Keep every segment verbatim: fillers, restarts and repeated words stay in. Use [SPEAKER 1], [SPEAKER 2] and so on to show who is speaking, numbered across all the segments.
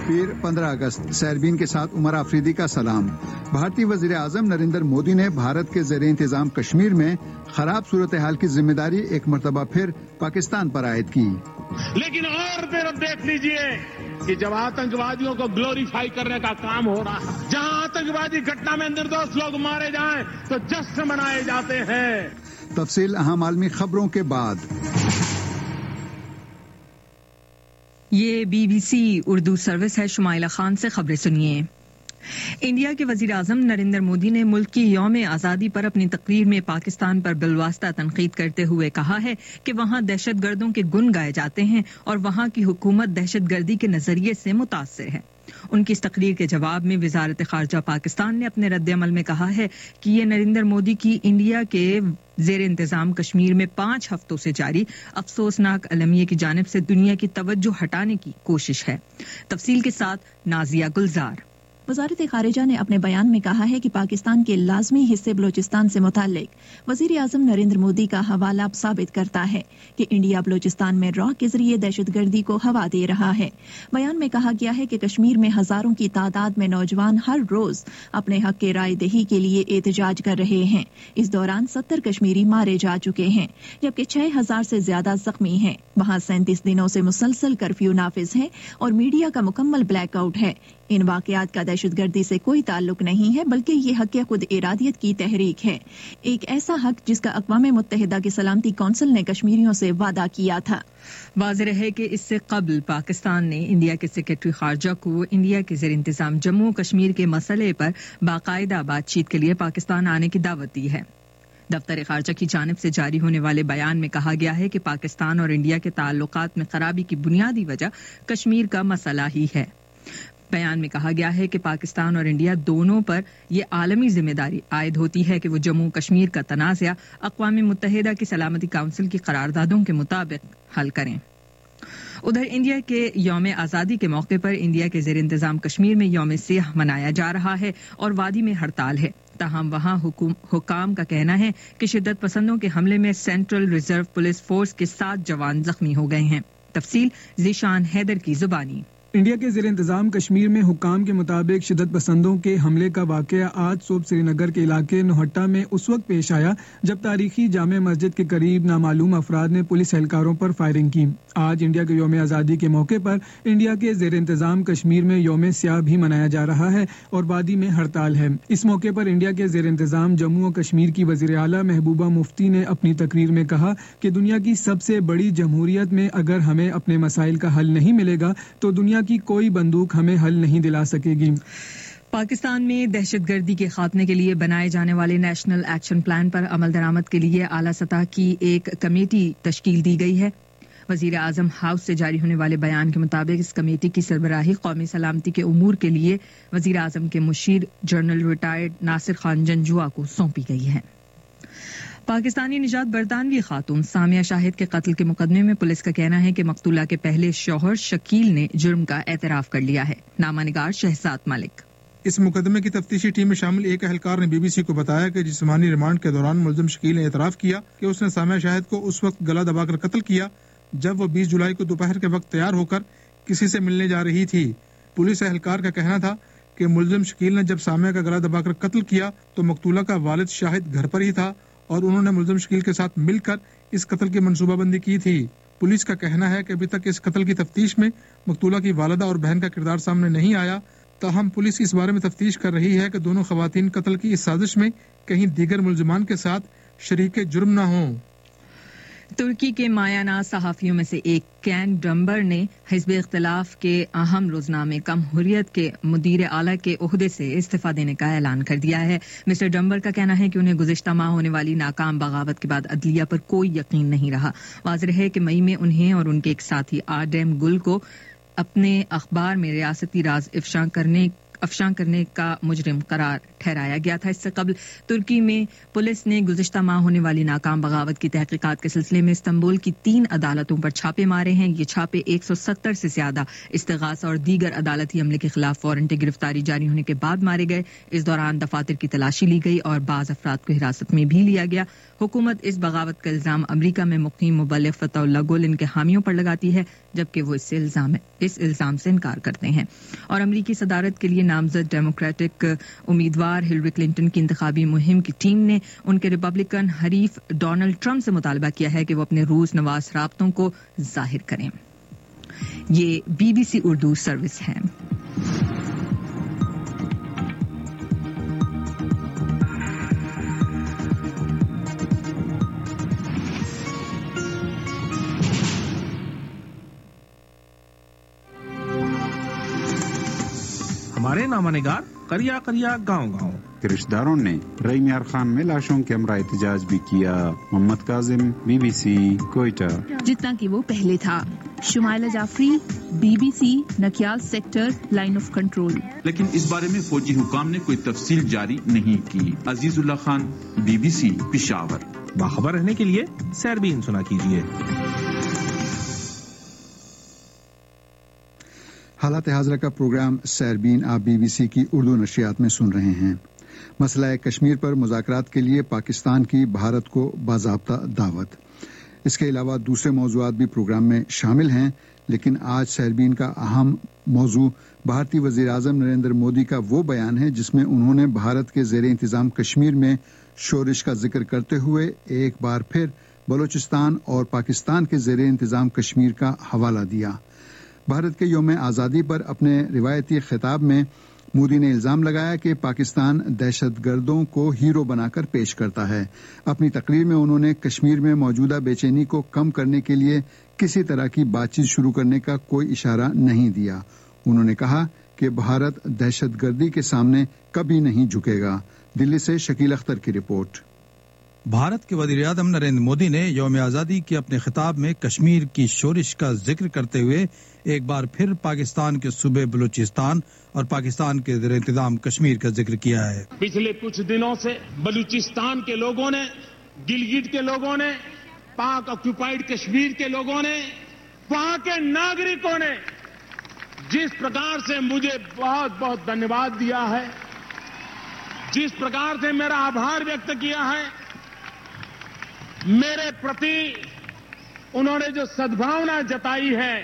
[SPEAKER 1] پیر پندرہ اگست سیربین کے ساتھ عمر آفریدی کا سلام. بھارتی وزیر اعظم نریندر مودی نے بھارت کے زیر انتظام کشمیر میں خراب صورتحال کی ذمہ داری ایک مرتبہ پھر پاکستان پر عائد کی.
[SPEAKER 2] لیکن اور طرف دیکھ لیجئے کہ جب آتنکوادیوں کو گلوریفائی کرنے کا کام ہو رہا ہے، جہاں آتنکوادی گھٹنا میں نردوش لوگ مارے جائیں تو جشن منائے جاتے ہیں.
[SPEAKER 1] تفصیل اہم عالمی خبروں کے بعد.
[SPEAKER 3] یہ B B C Urdu service ہے. شمائلہ خان سے خبریں سنیے. انڈیا کے وزیر اعظم نریندر مودی نے ملک کی یوم آزادی پر اپنی تقریر میں پاکستان پر بالواسطہ تنقید کرتے ہوئے کہا ہے کہ وہاں دہشت گردوں کے گن گائے جاتے ہیں اور وہاں کی حکومت دہشت گردی کے نظریے سے متاثر ہے. ان کی اس تقریر کے جواب میں وزارت خارجہ پاکستان نے اپنے رد عمل میں کہا ہے کہ یہ نریندر مودی کی انڈیا کے زیر انتظام کشمیر میں پانچ ہفتوں سے جاری افسوسناک المیے کی جانب سے دنیا کی توجہ ہٹانے کی کوشش ہے. تفصیل کے ساتھ نازیہ گلزار.
[SPEAKER 4] وزارت خارجہ نے اپنے بیان میں کہا ہے کہ پاکستان کے لازمی حصے بلوچستان سے متعلق وزیر اعظم نریندر مودی کا حوالہ ثابت کرتا ہے کہ انڈیا بلوچستان میں را کے ذریعے دہشت گردی کو ہوا دے رہا ہے. بیان میں کہا گیا ہے کہ کشمیر میں ہزاروں کی تعداد میں نوجوان ہر روز اپنے حق کے رائے دہی کے لیے احتجاج کر رہے ہیں. اس دوران ستر کشمیری مارے جا چکے ہیں جبکہ چھ ہزار سے زیادہ زخمی ہیں. وہاں سینتیس دنوں سے مسلسل کرفیو نافذ ہے اور میڈیا کا مکمل بلیک آؤٹ ہے. ان واقعات کا دہشت گردی سے کوئی تعلق نہیں ہے بلکہ یہ حق خود ارادیت کی تحریک ہے، ایک ایسا حق جس کا اقوام متحدہ کی سلامتی کونسل نے کشمیریوں سے وعدہ کیا تھا.
[SPEAKER 3] واضح رہے کہ اس سے قبل پاکستان نے انڈیا کے سیکرٹری خارجہ کو انڈیا کے زیر انتظام جموں کشمیر کے مسئلے پر باقاعدہ بات چیت کے لیے پاکستان آنے کی دعوت دی ہے. دفتر خارجہ کی جانب سے جاری ہونے والے بیان میں کہا گیا ہے کہ پاکستان اور انڈیا کے تعلقات میں خرابی کی بنیادی وجہ کشمیر کا مسئلہ ہی ہے. بیان میں کہا گیا ہے کہ پاکستان اور انڈیا دونوں پر یہ عالمی ذمہ داری عائد ہوتی ہے کہ وہ جموں کشمیر کا تنازع اقوام متحدہ کی سلامتی کونسل کی قراردادوں کے مطابق حل کریں. ادھر انڈیا کے یوم آزادی کے موقع پر انڈیا کے زیر انتظام کشمیر میں یوم سیاہ منایا جا رہا ہے اور وادی میں ہڑتال ہے. تاہم وہاں حکام کا کہنا ہے کہ شدت پسندوں کے حملے میں سینٹرل ریزرو پولیس فورس کے سات جوان زخمی ہو گئے ہیں. تفصیل ذیشان حیدر کی زبانی.
[SPEAKER 5] انڈیا کے زیر انتظام کشمیر میں حکام کے مطابق شدت پسندوں کے حملے کا واقعہ آج صبح سری نگر کے علاقے نوہٹا میں اس وقت پیش آیا جب تاریخی جامع مسجد کے قریب نامعلوم افراد نے پولیس اہلکاروں پر فائرنگ کی. آج انڈیا کے یوم آزادی کے موقع پر انڈیا کے زیر انتظام کشمیر میں یوم سیاہ بھی منایا جا رہا ہے اور وادی میں ہڑتال ہے. اس موقع پر انڈیا کے زیر انتظام جموں و کشمیر کی وزیر اعلیٰ محبوبہ مفتی نے اپنی تقریر میں کہا کہ دنیا کی سب سے بڑی جمہوریت میں اگر ہمیں اپنے مسائل کا حل نہیں ملے گا تو دنیا کی کوئی بندوق ہمیں حل نہیں دلا سکے گی.
[SPEAKER 3] پاکستان میں دہشت گردی کے خاتمے کے لیے بنائے جانے والے نیشنل ایکشن پلان پر عمل درآمد کے لیے اعلیٰ سطح کی ایک کمیٹی تشکیل دی گئی ہے. وزیر اعظم ہاؤس سے جاری ہونے والے بیان کے مطابق اس کمیٹی کی سربراہی قومی سلامتی کے امور کے لیے وزیر اعظم کے مشیر جنرل ریٹائرڈ ناصر خان جنجوعہ کو سونپی گئی ہے. پاکستانی نژاد برطانوی خاتون سامیہ شاہد کے قتل کے مقدمے میں پولیس کا کہنا ہے کہ مقتولہ کے پہلے شوہر شکیل نے جرم کا اعتراف کر لیا ہے. نامہ نگار شہزاد ملک.
[SPEAKER 6] اس مقدمے کی تفتیشی ٹیم میں شامل ایک اہلکار نے بی بی سی کو بتایا کہ جسمانی ریمانڈ کے دوران ملزم شکیل نے اعتراف کیا کہ اس نے سامیہ شاہد کو اس وقت گلا دبا کر قتل کیا جب وہ بیس جولائی کو دوپہر کے وقت تیار ہو کر کسی سے ملنے جا رہی تھی. پولیس اہلکار کا کہنا تھا کہ ملزم شکیل نے جب سامیہ کا گلا دبا کر قتل کیا تو مقتولہ کا والد شاہد گھر پر ہی تھا اور انہوں نے ملزم شکیل کے ساتھ مل کر اس قتل کی منصوبہ بندی کی تھی. پولیس کا کہنا ہے کہ ابھی تک اس قتل کی تفتیش میں مقتولہ کی والدہ اور بہن کا کردار سامنے نہیں آیا. تاہم پولیس اس بارے میں تفتیش کر رہی ہے کہ دونوں خواتین قتل کی اس سازش میں کہیں دیگر ملزمان کے ساتھ شریک جرم نہ ہوں.
[SPEAKER 3] ترکی کے مایہ ناز صحافیوں میں سے ایک کین ڈمبر نے حزب اختلاف کے اہم روزنامے کم حریت کے مدیر اعلیٰ کے عہدے سے استعفیٰ دینے کا اعلان کر دیا ہے. مسٹر ڈمبر کا کہنا ہے کہ انہیں گزشتہ ماہ ہونے والی ناکام بغاوت کے بعد عدلیہ پر کوئی یقین نہیں رہا. واضح ہے کہ مئی میں انہیں اور ان کے ایک ساتھی آرڈیم گل کو اپنے اخبار میں ریاستی راز افشاں کرنے افشاں کرنے کا مجرم قرار ٹھہرایا گیا تھا. اس سے قبل ترکی میں پولیس نے گزشتہ ماہ ہونے والی ناکام بغاوت کی تحقیقات کے سلسلے میں استنبول کی تین عدالتوں پر چھاپے مارے ہیں. یہ چھاپے ایک سو ستر سے زیادہ استغاثہ اور دیگر عدالتی عملے کے خلاف وارنٹ گرفتاری جاری ہونے کے بعد مارے گئے. اس دوران دفاتر کی تلاشی لی گئی اور بعض افراد کو حراست میں بھی لیا گیا. حکومت اس بغاوت کا الزام امریکہ میں مقیم مبلغ فتح اللہ گل ان کے حامیوں پر لگاتی ہے. جبکہ وہ اس سے الزام اس الزام سے انکار کرتے ہیں. اور امریکی صدارت کے لیے نامزد ڈیموکریٹک امیدوار ہلری کلنٹن کی انتخابی مہم کی ٹیم نے ان کے ریپبلکن حریف ڈونلڈ ٹرمپ سے مطالبہ کیا ہے کہ وہ اپنے روس نواز رابطوں کو ظاہر کریں. یہ B B C Urdu service ہے.
[SPEAKER 7] ہمارے نامہ نگار کریا کریا گاؤں گاؤں
[SPEAKER 8] کے رشتہ داروں نے رئی میار خان میں لاشوں کے ہمراہ احتجاج بھی کیا. Muhammad Kazim, B B C, Quetta.
[SPEAKER 4] جتنا کہ وہ پہلے تھا. Shumaila Jafri, B B C, Nakyal sector, line of control.
[SPEAKER 9] لیکن اس بارے میں فوجی حکام نے کوئی تفصیل جاری نہیں کی. Azizullah Khan, B B C, Peshawar.
[SPEAKER 7] باخبر رہنے کے لیے سیربین سنا کیجیے.
[SPEAKER 1] حالات حاضرہ کا پروگرام سیربین آپ بی بی سی کی اردو نشریات میں سن رہے ہیں. مسئلہ کشمیر پر مذاکرات کے لیے پاکستان کی بھارت کو باضابطہ دعوت. اس کے علاوہ دوسرے موضوعات بھی پروگرام میں شامل ہیں، لیکن آج سیربین کا اہم موضوع بھارتی وزیر اعظم نریندر مودی کا وہ بیان ہے جس میں انہوں نے بھارت کے زیر انتظام کشمیر میں شورش کا ذکر کرتے ہوئے ایک بار پھر بلوچستان اور پاکستان کے زیر انتظام کشمیر کا حوالہ دیا. بھارت کے یوم آزادی پر اپنے روایتی خطاب میں مودی نے الزام لگایا کہ پاکستان دہشت گردوں کو ہیرو بنا کر پیش کرتا ہے. اپنی تقریر میں انہوں نے کشمیر میں موجودہ بے چینی کو کم کرنے کے لیے کسی طرح کی بات چیت شروع کرنے کا کوئی اشارہ نہیں دیا. انہوں نے کہا کہ بھارت دہشت گردی کے سامنے کبھی نہیں جھکے گا. دلی سے شکیل اختر کی رپورٹ.
[SPEAKER 10] بھارت کے وزیر اعظم نریندر مودی نے یوم آزادی کے اپنے خطاب میں کشمیر کی شورش کا ذکر کرتے ہوئے ایک بار پھر پاکستان کے صوبے بلوچستان اور پاکستان کے زیر انتظام کشمیر کا ذکر کیا ہے.
[SPEAKER 2] پچھلے کچھ دنوں سے بلوچستان کے لوگوں نے، گلگت کے لوگوں نے، پاک آکوپائیڈ کشمیر کے لوگوں نے، وہاں کے ناگرکوں نے جس پرکار سے مجھے بہت بہت دھنیواد دیا ہے، جس پرکار سے میرا آبھار ویکت کیا ہے، میرے پرتی انہوں نے جو سدبھاونا جتائی ہے،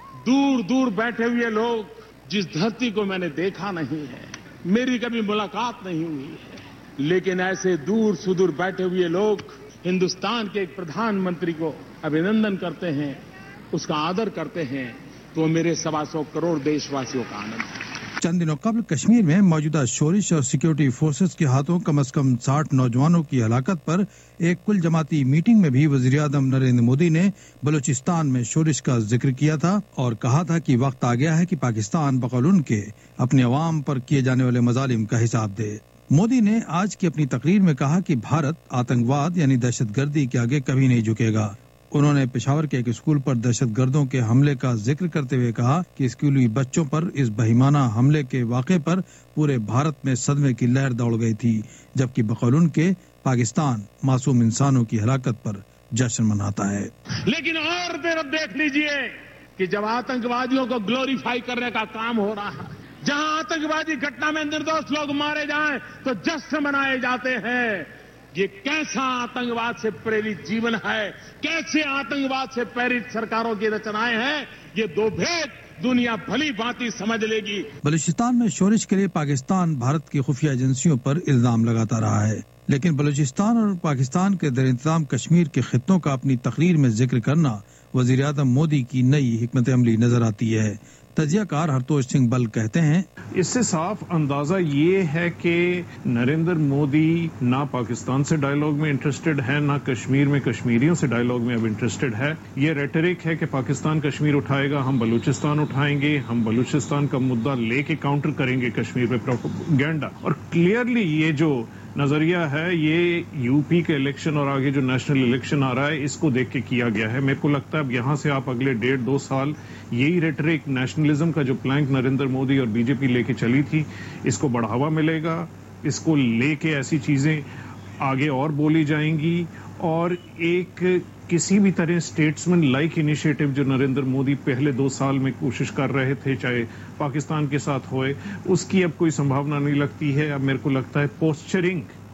[SPEAKER 2] دور دور بیٹھے ہوئے لوگ، جس دھرتی کو میں نے دیکھا نہیں ہے، میری کبھی ملاقات نہیں ہوئی ہے، لیکن ایسے دور سدور بیٹھے ہوئے لوگ ہندوستان کے ایک پردھان منتری کو ابھینندن کرتے ہیں، اس کا آدر کرتے ہیں، تو میرے سوا سو کروڑ دیش واسیوں کا آنند ہے.
[SPEAKER 10] چند دنوں قبل کشمیر میں موجودہ شورش اور سیکیورٹی فورسز کے ہاتھوں کم از کم ساٹھ نوجوانوں کی ہلاکت پر ایک کل جماعتی میٹنگ میں بھی وزیر اعظم نریندر مودی نے بلوچستان میں شورش کا ذکر کیا تھا اور کہا تھا کہ وقت آ گیا ہے کہ پاکستان بقول ان کے اپنے عوام پر کیے جانے والے مظالم کا حساب دے. مودی نے آج کی اپنی تقریر میں کہا کہ بھارت آتنکواد یعنی دہشت گردی کے آگے کبھی نہیں جھکے گا. انہوں نے پشاور کے ایک اسکول پر دہشت گردوں کے حملے کا ذکر کرتے ہوئے کہا کہ اسکولی بچوں پر اس بہیمانہ حملے کے واقعے پر پورے بھارت میں صدمے کی لہر دوڑ گئی تھی، جبکہ بقول ان کے پاکستان معصوم انسانوں کی ہلاکت پر جشن مناتا ہے.
[SPEAKER 2] لیکن اور طرف دیکھ لیجئے کہ جب آتنکوادیوں کو گلوریفائی کرنے کا کام ہو رہا ہے، جہاں آتنکوادی گھٹنا میں نردوش لوگ مارے جائیں تو جشن منائے جاتے ہیں. یہ کیسا آتنکواد سے پریرت جیون ہے، کیسے آتنکواد سے پریرت سرکاروں کی رچنائیں ہیں، یہ دو بھید دنیا بھلی بھانتی سمجھ لے گی.
[SPEAKER 10] بلوچستان میں شورش کے لیے پاکستان بھارت کی خفیہ ایجنسیوں پر الزام لگاتا رہا ہے، لیکن بلوچستان اور پاکستان کے زیر انتظام کشمیر کے خطوں کا اپنی تقریر میں ذکر کرنا وزیر اعظم مودی کی نئی حکمت عملی نظر آتی ہے. تجزیہ کار ہرتوش سنگھ بل کہتے ہیں
[SPEAKER 11] اس سے صاف اندازہ یہ ہے کہ نریندر مودی نہ پاکستان سے ڈائیلاگ میں انٹرسٹڈ ہے، نہ کشمیر میں کشمیریوں سے ڈائیلاگ میں اب انٹرسٹڈ ہے. یہ ریٹرک ہے کہ پاکستان کشمیر اٹھائے گا، ہم بلوچستان اٹھائیں گے، ہم بلوچستان کا مدعا لے کے کاؤنٹر کریں گے کشمیر پہ پروپیگنڈا. اور کلیئرلی یہ جو نظریہ ہے یہ یو پی کے الیکشن اور آگے جو نیشنل الیکشن آ رہا ہے اس کو دیکھ کے کیا گیا ہے. میرے کو لگتا ہے اب یہاں سے آپ اگلے ڈیڑھ دو سال یہی ریٹرک نیشنلزم کا جو پلانک نریندر مودی اور بی جے پی لے کے چلی تھی اس کو بڑھاوا ملے گا، اس کو لے کے ایسی چیزیں آگے اور بولی جائیں گی. اور ایک کسی بھی طرح اسٹیٹسمن لائک انیشیٹو جو نریندر مودی پہلے دو سال میں کوشش کر رہے تھے چاہے پاکستان کے ساتھ ہوئے، اس کی اب کوئی سمبھاونا نہیں لگتی ہے. اب میرے کو لگتا ہے پوسچرنگ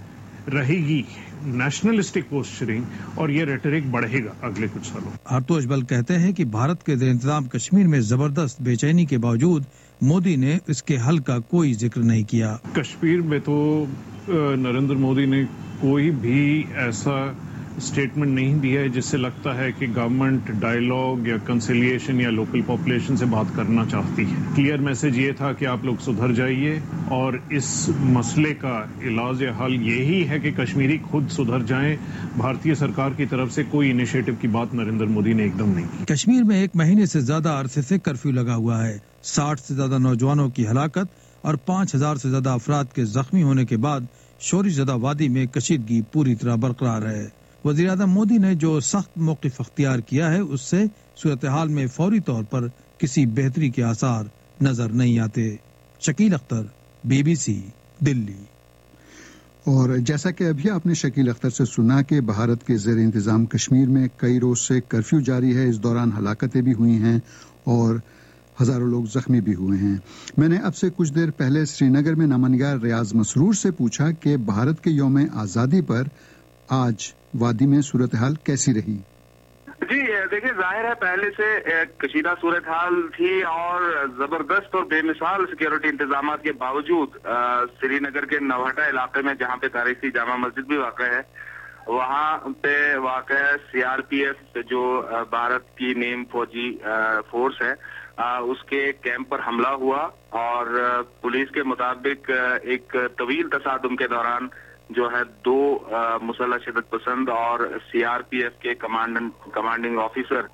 [SPEAKER 11] رہے گی نیشنلسٹک پوسچرنگ اور یہ ریٹرک بڑھے گا اگلے کچھ سالوں.
[SPEAKER 10] آرتوش بل کہتے ہیں کہ بھارت کے زیر انتظام کشمیر میں زبردست بے چینی کے باوجود مودی نے اس کے حل کا کوئی ذکر نہیں کیا.
[SPEAKER 11] کشمیر میں تو نریندر مودی نے کوئی بھی ایسا اسٹیٹمنٹ نہیں دیا ہے جس سے لگتا ہے کہ گورنمنٹ ڈائیلاگ یا کنسیلیشن یا لوکل پاپولیشن سے بات کرنا چاہتی ہے. کلیئر میسج یہ تھا کہ آپ لوگ سدھر جائیے اور اس مسئلے کا علاج یا حل یہی ہے کہ کشمیری خود سدھر جائیں. بھارتی سرکار کی طرف سے کوئی انیشیٹو کی بات نریندر مودی نے ایک دم نہیں کی.
[SPEAKER 10] کشمیر میں ایک مہینے سے زیادہ عرصے سے کرفیو لگا ہوا ہے. ساٹھ سے زیادہ نوجوانوں کی ہلاکت اور پانچ ہزار سے زیادہ افراد کے زخمی ہونے کے بعد شورش زدہ وادی میں کشیدگی پوری طرح برقرار ہے. وزیر اعظم مودی نے جو سخت موقف اختیار کیا ہے اس سے صورتحال میں فوری طور پر کسی بہتری کے آثار نظر نہیں آتے. Shakeel Akhtar, B B C, Delhi.
[SPEAKER 1] اور جیسا کہ ابھی آپ نے شکیل اختر سے سنا کہ بھارت کے زیر انتظام کشمیر میں کئی روز سے کرفیو جاری ہے. اس دوران ہلاکتیں بھی ہوئی ہیں اور ہزاروں لوگ زخمی بھی ہوئے ہیں. میں نے اب سے کچھ دیر پہلے سری نگر میں نامہ نگار ریاض مسرور سے پوچھا کہ بھارت کے یوم آزادی پر آج وادی میں صورتحال کیسی رہی.
[SPEAKER 12] جی دیکھیے، ظاہر ہے پہلے سے کشیدہ صورتحال تھی اور زبردست اور بے مثال سیکیورٹی انتظامات کے باوجود سری نگر کے نوہٹا علاقے میں جہاں پہ تاریخی جامع مسجد بھی واقع ہے وہاں پہ واقع سی آر پی ایف جو بھارت کی نیم فوجی فورس ہے اس کے کیمپ پر حملہ ہوا اور پولیس کے مطابق ایک طویل تصادم کے دوران جو ہے دو مسلح شدت پسند اور سی آر پی ایف کے کمانڈنگ آفیسر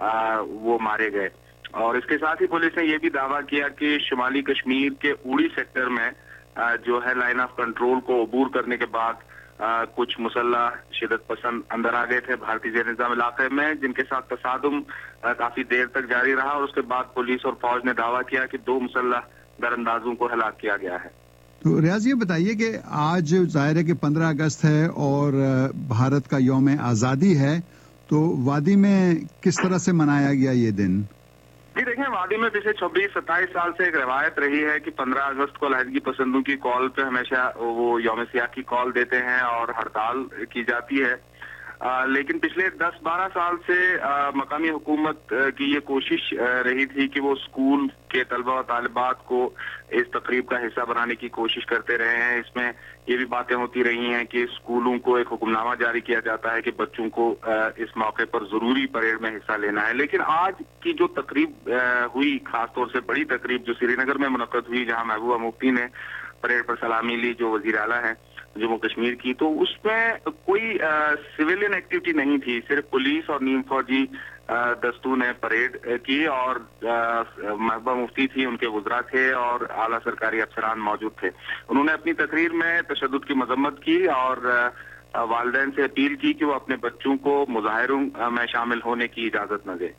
[SPEAKER 12] وہ مارے گئے. اور اس کے ساتھ ہی پولیس نے یہ بھی دعویٰ کیا کہ شمالی کشمیر کے اوڑی سیکٹر میں جو ہے لائن آف کنٹرول کو عبور کرنے کے بعد کچھ مسلح شدت پسند اندر آ گئے تھے بھارتی زیر نظام علاقے میں، جن کے ساتھ تصادم کافی دیر تک جاری رہا اور اس کے بعد پولیس اور فوج نے دعویٰ کیا کہ دو مسلح دراندازوں کو ہلاک کیا گیا ہے.
[SPEAKER 1] تو ریاض یہ بتائیے کہ آج ظاہر ہے کہ پندرہ اگست ہے اور بھارت کا یوم آزادی ہے، تو وادی میں کس طرح سے منایا گیا یہ دن؟
[SPEAKER 12] جی دیکھیں، وادی میں پچھلے چھبیس ستائیس سال سے ایک روایت رہی ہے کہ پندرہ اگست کو علیحدگی پسندوں کی کال پہ ہمیشہ وہ یوم سیاہ کی کال دیتے ہیں اور ہڑتال کی جاتی ہے. آ, لیکن پچھلے دس بارہ سال سے آ, مقامی حکومت آ, کی یہ کوشش آ, رہی تھی کہ وہ اسکول کے طلبہ و طالبات کو اس تقریب کا حصہ بنانے کی کوشش کرتے رہے ہیں. اس میں یہ بھی باتیں ہوتی رہی ہیں کہ اسکولوں کو ایک حکم نامہ جاری کیا جاتا ہے کہ بچوں کو آ, اس موقع پر ضروری پریڈ میں حصہ لینا ہے. لیکن آج کی جو تقریب آ, ہوئی، خاص طور سے بڑی تقریب جو سری نگر میں منعقد ہوئی جہاں محبوبہ مفتی نے پریڈ پر سلامی لی، جو وزیر اعلیٰ ہیں جموں کشمیر کی، تو اس میں کوئی سویلین ایکٹیویٹی نہیں تھی. صرف پولیس اور نیم فوجی دستوں نے پریڈ کی اور محبوبہ مفتی تھی، ان کے وزراء تھے اور اعلیٰ سرکاری افسران موجود تھے. انہوں نے اپنی تقریر میں تشدد کی مذمت کی اور والدین سے اپیل کی کہ وہ اپنے بچوں کو مظاہروں میں شامل ہونے کی اجازت نہ دیں.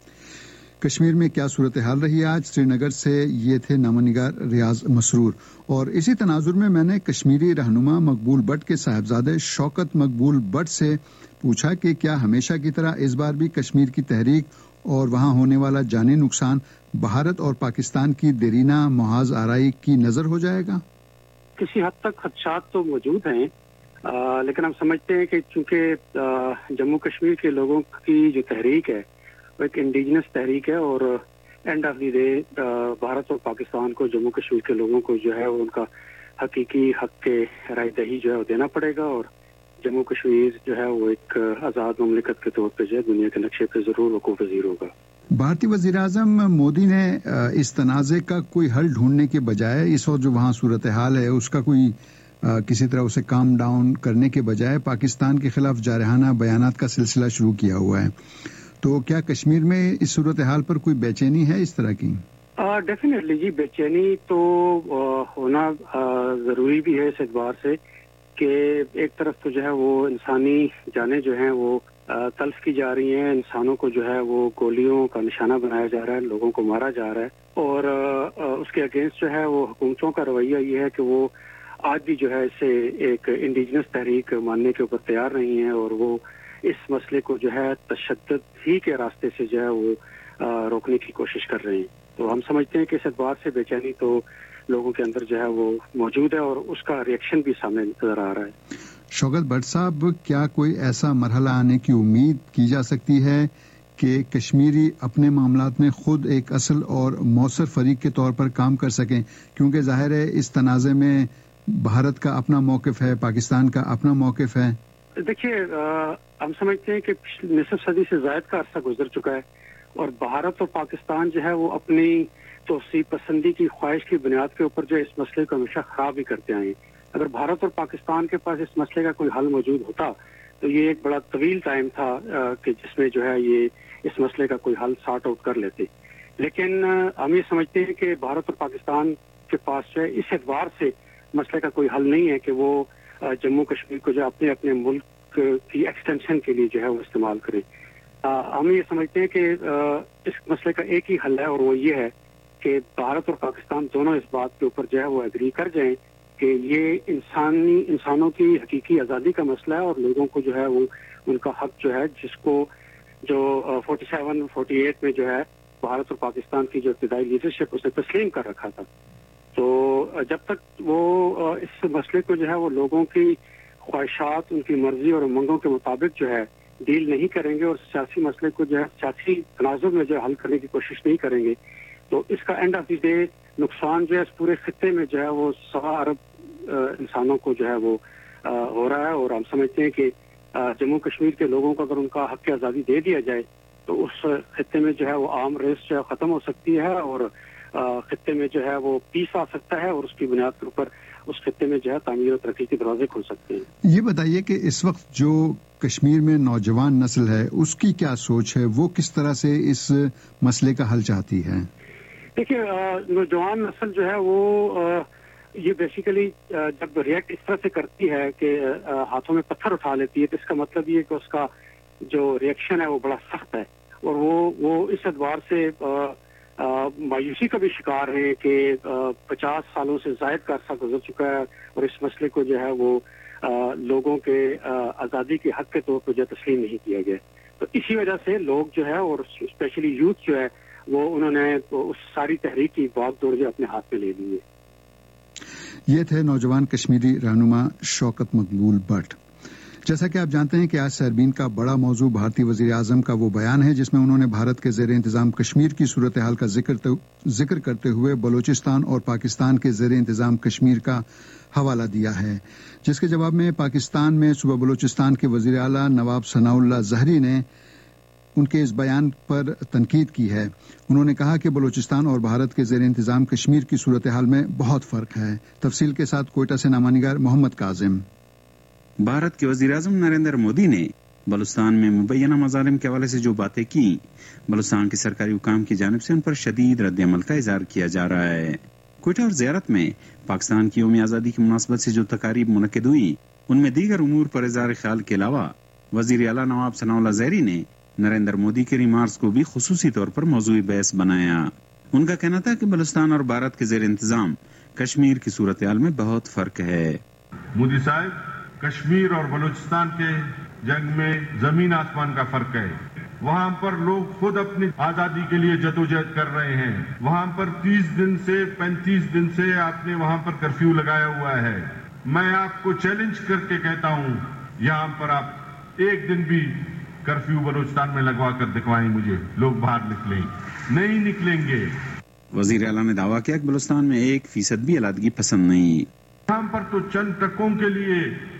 [SPEAKER 1] کشمیر میں کیا صورتحال رہی آج؟ سری نگر سے یہ تھے نامہ نگار ریاض مسرور. اور اسی تناظر میں میں نے کشمیری رہنما مقبول بٹ کے صاحبزادے شوکت مقبول بٹ سے پوچھا کہ کیا ہمیشہ کی طرح اس بار بھی کشمیر کی تحریک اور وہاں ہونے والا جانی نقصان بھارت اور پاکستان کی دیرینہ محاذ آرائی کی نظر ہو جائے گا؟
[SPEAKER 13] کسی حد تک خدشات تو موجود ہیں، آ, لیکن ہم سمجھتے ہیں کہ چونکہ جموں کشمیر کے لوگوں کی جو تحریک ہے وہ ایک انڈیجنس تحریک ہے اور end of the day Bharat اور پاکستان کو جموں کشمیر کے لوگوں کو جو ہے وہ ان کا حقیقی حق کے رائے دہی جو ہے وہ دینا پڑے گا اور جموں کشمیر جو ہے وہ ایک آزاد مملکت کے طور پہ جو ہے دنیا کے نقشے پہ ضرور وقوع پذیر ہوگا.
[SPEAKER 1] بھارتی وزیر اعظم مودی نے اس تنازع کا کوئی حل ڈھونڈنے کے بجائے اس وقت جو وہاں صورتحال ہے اس کا کوئی کسی طرح اسے کام ڈاؤن کرنے کے بجائے پاکستان کے خلاف جارحانہ بیانات کا سلسلہ شروع کیا ہوا ہے. تو کیا کشمیر میں اس صورتحال پر کوئی بے چینی ہے اس طرح کی؟
[SPEAKER 13] ڈیفینیٹلی جی، بے چینی تو ہونا ضروری بھی ہے اس اعتبار سے کہ ایک طرف تو جو ہے وہ انسانی جانیں جو ہیں وہ تلف کی جا رہی ہیں، انسانوں کو جو ہے وہ گولیوں کا نشانہ بنایا جا رہا ہے، لوگوں کو مارا جا رہا ہے اور اس کے اگینسٹ جو ہے وہ حکومتوں کا رویہ یہ ہے کہ وہ آج بھی جو ہے اسے ایک انڈیجنس تحریک ماننے کے اوپر تیار نہیں ہے اور وہ اس مسئلے کو جو ہے تشدد ہی کے راستے سے جو ہے وہ روکنے کی کوشش کر رہے ہیں. تو ہم سمجھتے ہیں کہ اس اعتبار سے بے چینی تو لوگوں کے اندر جو ہے وہ موجود ہے اور اس کا ریئیکشن بھی سامنے نظر آ رہا ہے.
[SPEAKER 1] شوکت بٹ صاحب، کیا کوئی ایسا مرحلہ آنے کی امید کی جا سکتی ہے کہ کشمیری اپنے معاملات میں خود ایک اصل اور مؤثر فریق کے طور پر کام کر سکیں؟ کیونکہ ظاہر ہے اس تنازع میں بھارت کا اپنا موقف ہے، پاکستان کا اپنا موقف ہے.
[SPEAKER 13] دیکھیے، ہم سمجھتے ہیں کہ نصف صدی سے زائد کا عرصہ گزر چکا ہے اور بھارت اور پاکستان جو ہے وہ اپنی توسیع پسندی کی خواہش کی بنیاد کے اوپر جو اس مسئلے کو ہمیشہ خراب ہی کرتے آئے ہیں. اگر بھارت اور پاکستان کے پاس اس مسئلے کا کوئی حل موجود ہوتا تو یہ ایک بڑا طویل ٹائم تھا کہ جس میں جو ہے یہ اس مسئلے کا کوئی حل سارٹ آؤٹ کر لیتے. لیکن ہم یہ سمجھتے ہیں کہ بھارت اور پاکستان کے پاس جو ہے اس اعتبار سے مسئلے کا کوئی حل نہیں ہے کہ وہ جموں کشمیر کو جو اپنے اپنے ملک کی ایکسٹینشن کے لیے جو ہے وہ استعمال کرے. ہم یہ سمجھتے ہیں کہ اس مسئلے کا ایک ہی حل ہے اور وہ یہ ہے کہ بھارت اور پاکستان دونوں اس بات کے اوپر جو ہے وہ ایگری کر جائیں کہ یہ انسانی انسانوں کی حقیقی آزادی کا مسئلہ ہے اور لوگوں کو جو ہے وہ ان کا حق جو ہے جس کو جو فورٹی سیون فورٹی ایٹ میں جو ہے بھارت اور پاکستان کی جو ابتدائی لیڈرشپ اس نے تسلیم کر رکھا تھا. تو جب تک وہ اس مسئلے کو جو ہے وہ لوگوں کی خواہشات، ان کی مرضی اور امنگوں کے مطابق جو ہے ڈیل نہیں کریں گے اور سیاسی مسئلے کو جو ہے سیاسی تناظر میں جو ہے حل کرنے کی کوشش نہیں کریں گے تو اس کا اینڈ آف دی ڈے نقصان جو ہے اس پورے خطے میں جو ہے وہ سوا ارب انسانوں کو جو ہے وہ ہو رہا ہے. اور ہم سمجھتے ہیں کہ جموں کشمیر کے لوگوں کو اگر ان کا حق آزادی دے دیا جائے تو اس خطے میں جو ہے وہ عام ریس جو ہے ختم ہو سکتی ہے اور خطے میں جو ہے وہ پیس آ سکتا ہے اور اس کی بنیاد کے اوپر اس خطے میں جو ہے تعمیر و ترقی کے دروازے کھل سکتے ہیں.
[SPEAKER 1] یہ بتائیے کہ اس وقت جو کشمیر میں نوجوان نسل ہے اس کی کیا سوچ ہے، وہ کس طرح سے اس مسئلے کا حل چاہتی ہے؟
[SPEAKER 13] دیکھیے، نوجوان نسل جو ہے وہ یہ بیسیکلی جب ریئیکٹ اس طرح سے کرتی ہے کہ ہاتھوں میں پتھر اٹھا لیتی ہے تو اس کا مطلب یہ کہ اس کا جو ریئیکشن ہے وہ بڑا سخت ہے اور وہ وہ اس اعتبار سے مایوسی کا بھی شکار ہے کہ پچاس سالوں سے زائد کا عرصہ گزر چکا ہے اور اس مسئلے کو جو ہے وہ لوگوں کے آزادی کے حق کے طور پر جو تسلیم نہیں کیا گیا. تو اسی وجہ سے لوگ جو ہے اور اسپیشلی یوتھ جو ہے وہ انہوں نے اس ساری تحریک کی بات دوڑ جو اپنے ہاتھ میں لے لی ہے.
[SPEAKER 1] یہ تھے نوجوان کشمیری رہنما شوکت مقبول بٹ. جیسا کہ آپ جانتے ہیں کہ آج سیربین کا بڑا موضوع بھارتی وزیر اعظم کا وہ بیان ہے جس میں انہوں نے بھارت کے زیر انتظام کشمیر کی صورتحال کا ذکر ذکر کرتے ہوئے بلوچستان اور پاکستان کے زیر انتظام کشمیر کا حوالہ دیا ہے، جس کے جواب میں پاکستان میں صوبہ بلوچستان کے وزیر اعلیٰ نواب ثناء اللہ زہری نے ان کے اس بیان پر تنقید کی ہے. انہوں نے کہا کہ بلوچستان اور بھارت کے زیر انتظام کشمیر کی صورتحال میں بہت فرق ہے. تفصیل کے ساتھ کوئٹہ سے نامہ نگار محمد کاظم.
[SPEAKER 8] بھارت کے وزیر اعظم نریندر مودی نے بلوچستان میں مبینہ مظالم کے حوالے سے جو باتیں کی، بلوچستان کے سرکاری حکام کی جانب سے ان پر شدید رد عمل کا اظہار کیا جا رہا ہے. کوئٹہ اور زیارت میں پاکستان کی یوم آزادی کی مناسبت سے جو تقاریب منعقد ہوئی ان میں دیگر امور پر اظہار خیال کے علاوہ وزیر اعلیٰ نواب ثناء اللہ زہری نے نریندر مودی کے ریمارکس کو بھی خصوصی طور پر موضوع بحث بنایا. ان کا کہنا تھا کہ بلوچستان اور بھارت کے زیر انتظام کشمیر کی صورتحال میں بہت فرق ہے.
[SPEAKER 14] مودی صاحب، کشمیر اور بلوچستان کے جنگ میں زمین آسمان کا فرق ہے. وہاں پر لوگ خود اپنی آزادی کے لیے جدوجہد کر رہے ہیں. وہاں پر تیس دن سے پینتیس دن سے آپ نے وہاں پر کرفیو لگایا ہوا ہے. میں آپ کو چیلنج کر کے کہتا ہوں، یہاں پر آپ ایک دن بھی کرفیو بلوچستان میں لگوا کر دکھوائیں مجھے، لوگ باہر نکلیں. نہیں نکلیں گے.
[SPEAKER 8] وزیر اعلیٰ نے دعویٰ کیا کہ بلوچستان میں ایک فیصد بھی علیحدگی پسند نہیں.
[SPEAKER 14] یہاں پر تو چند ٹکوں کے لیے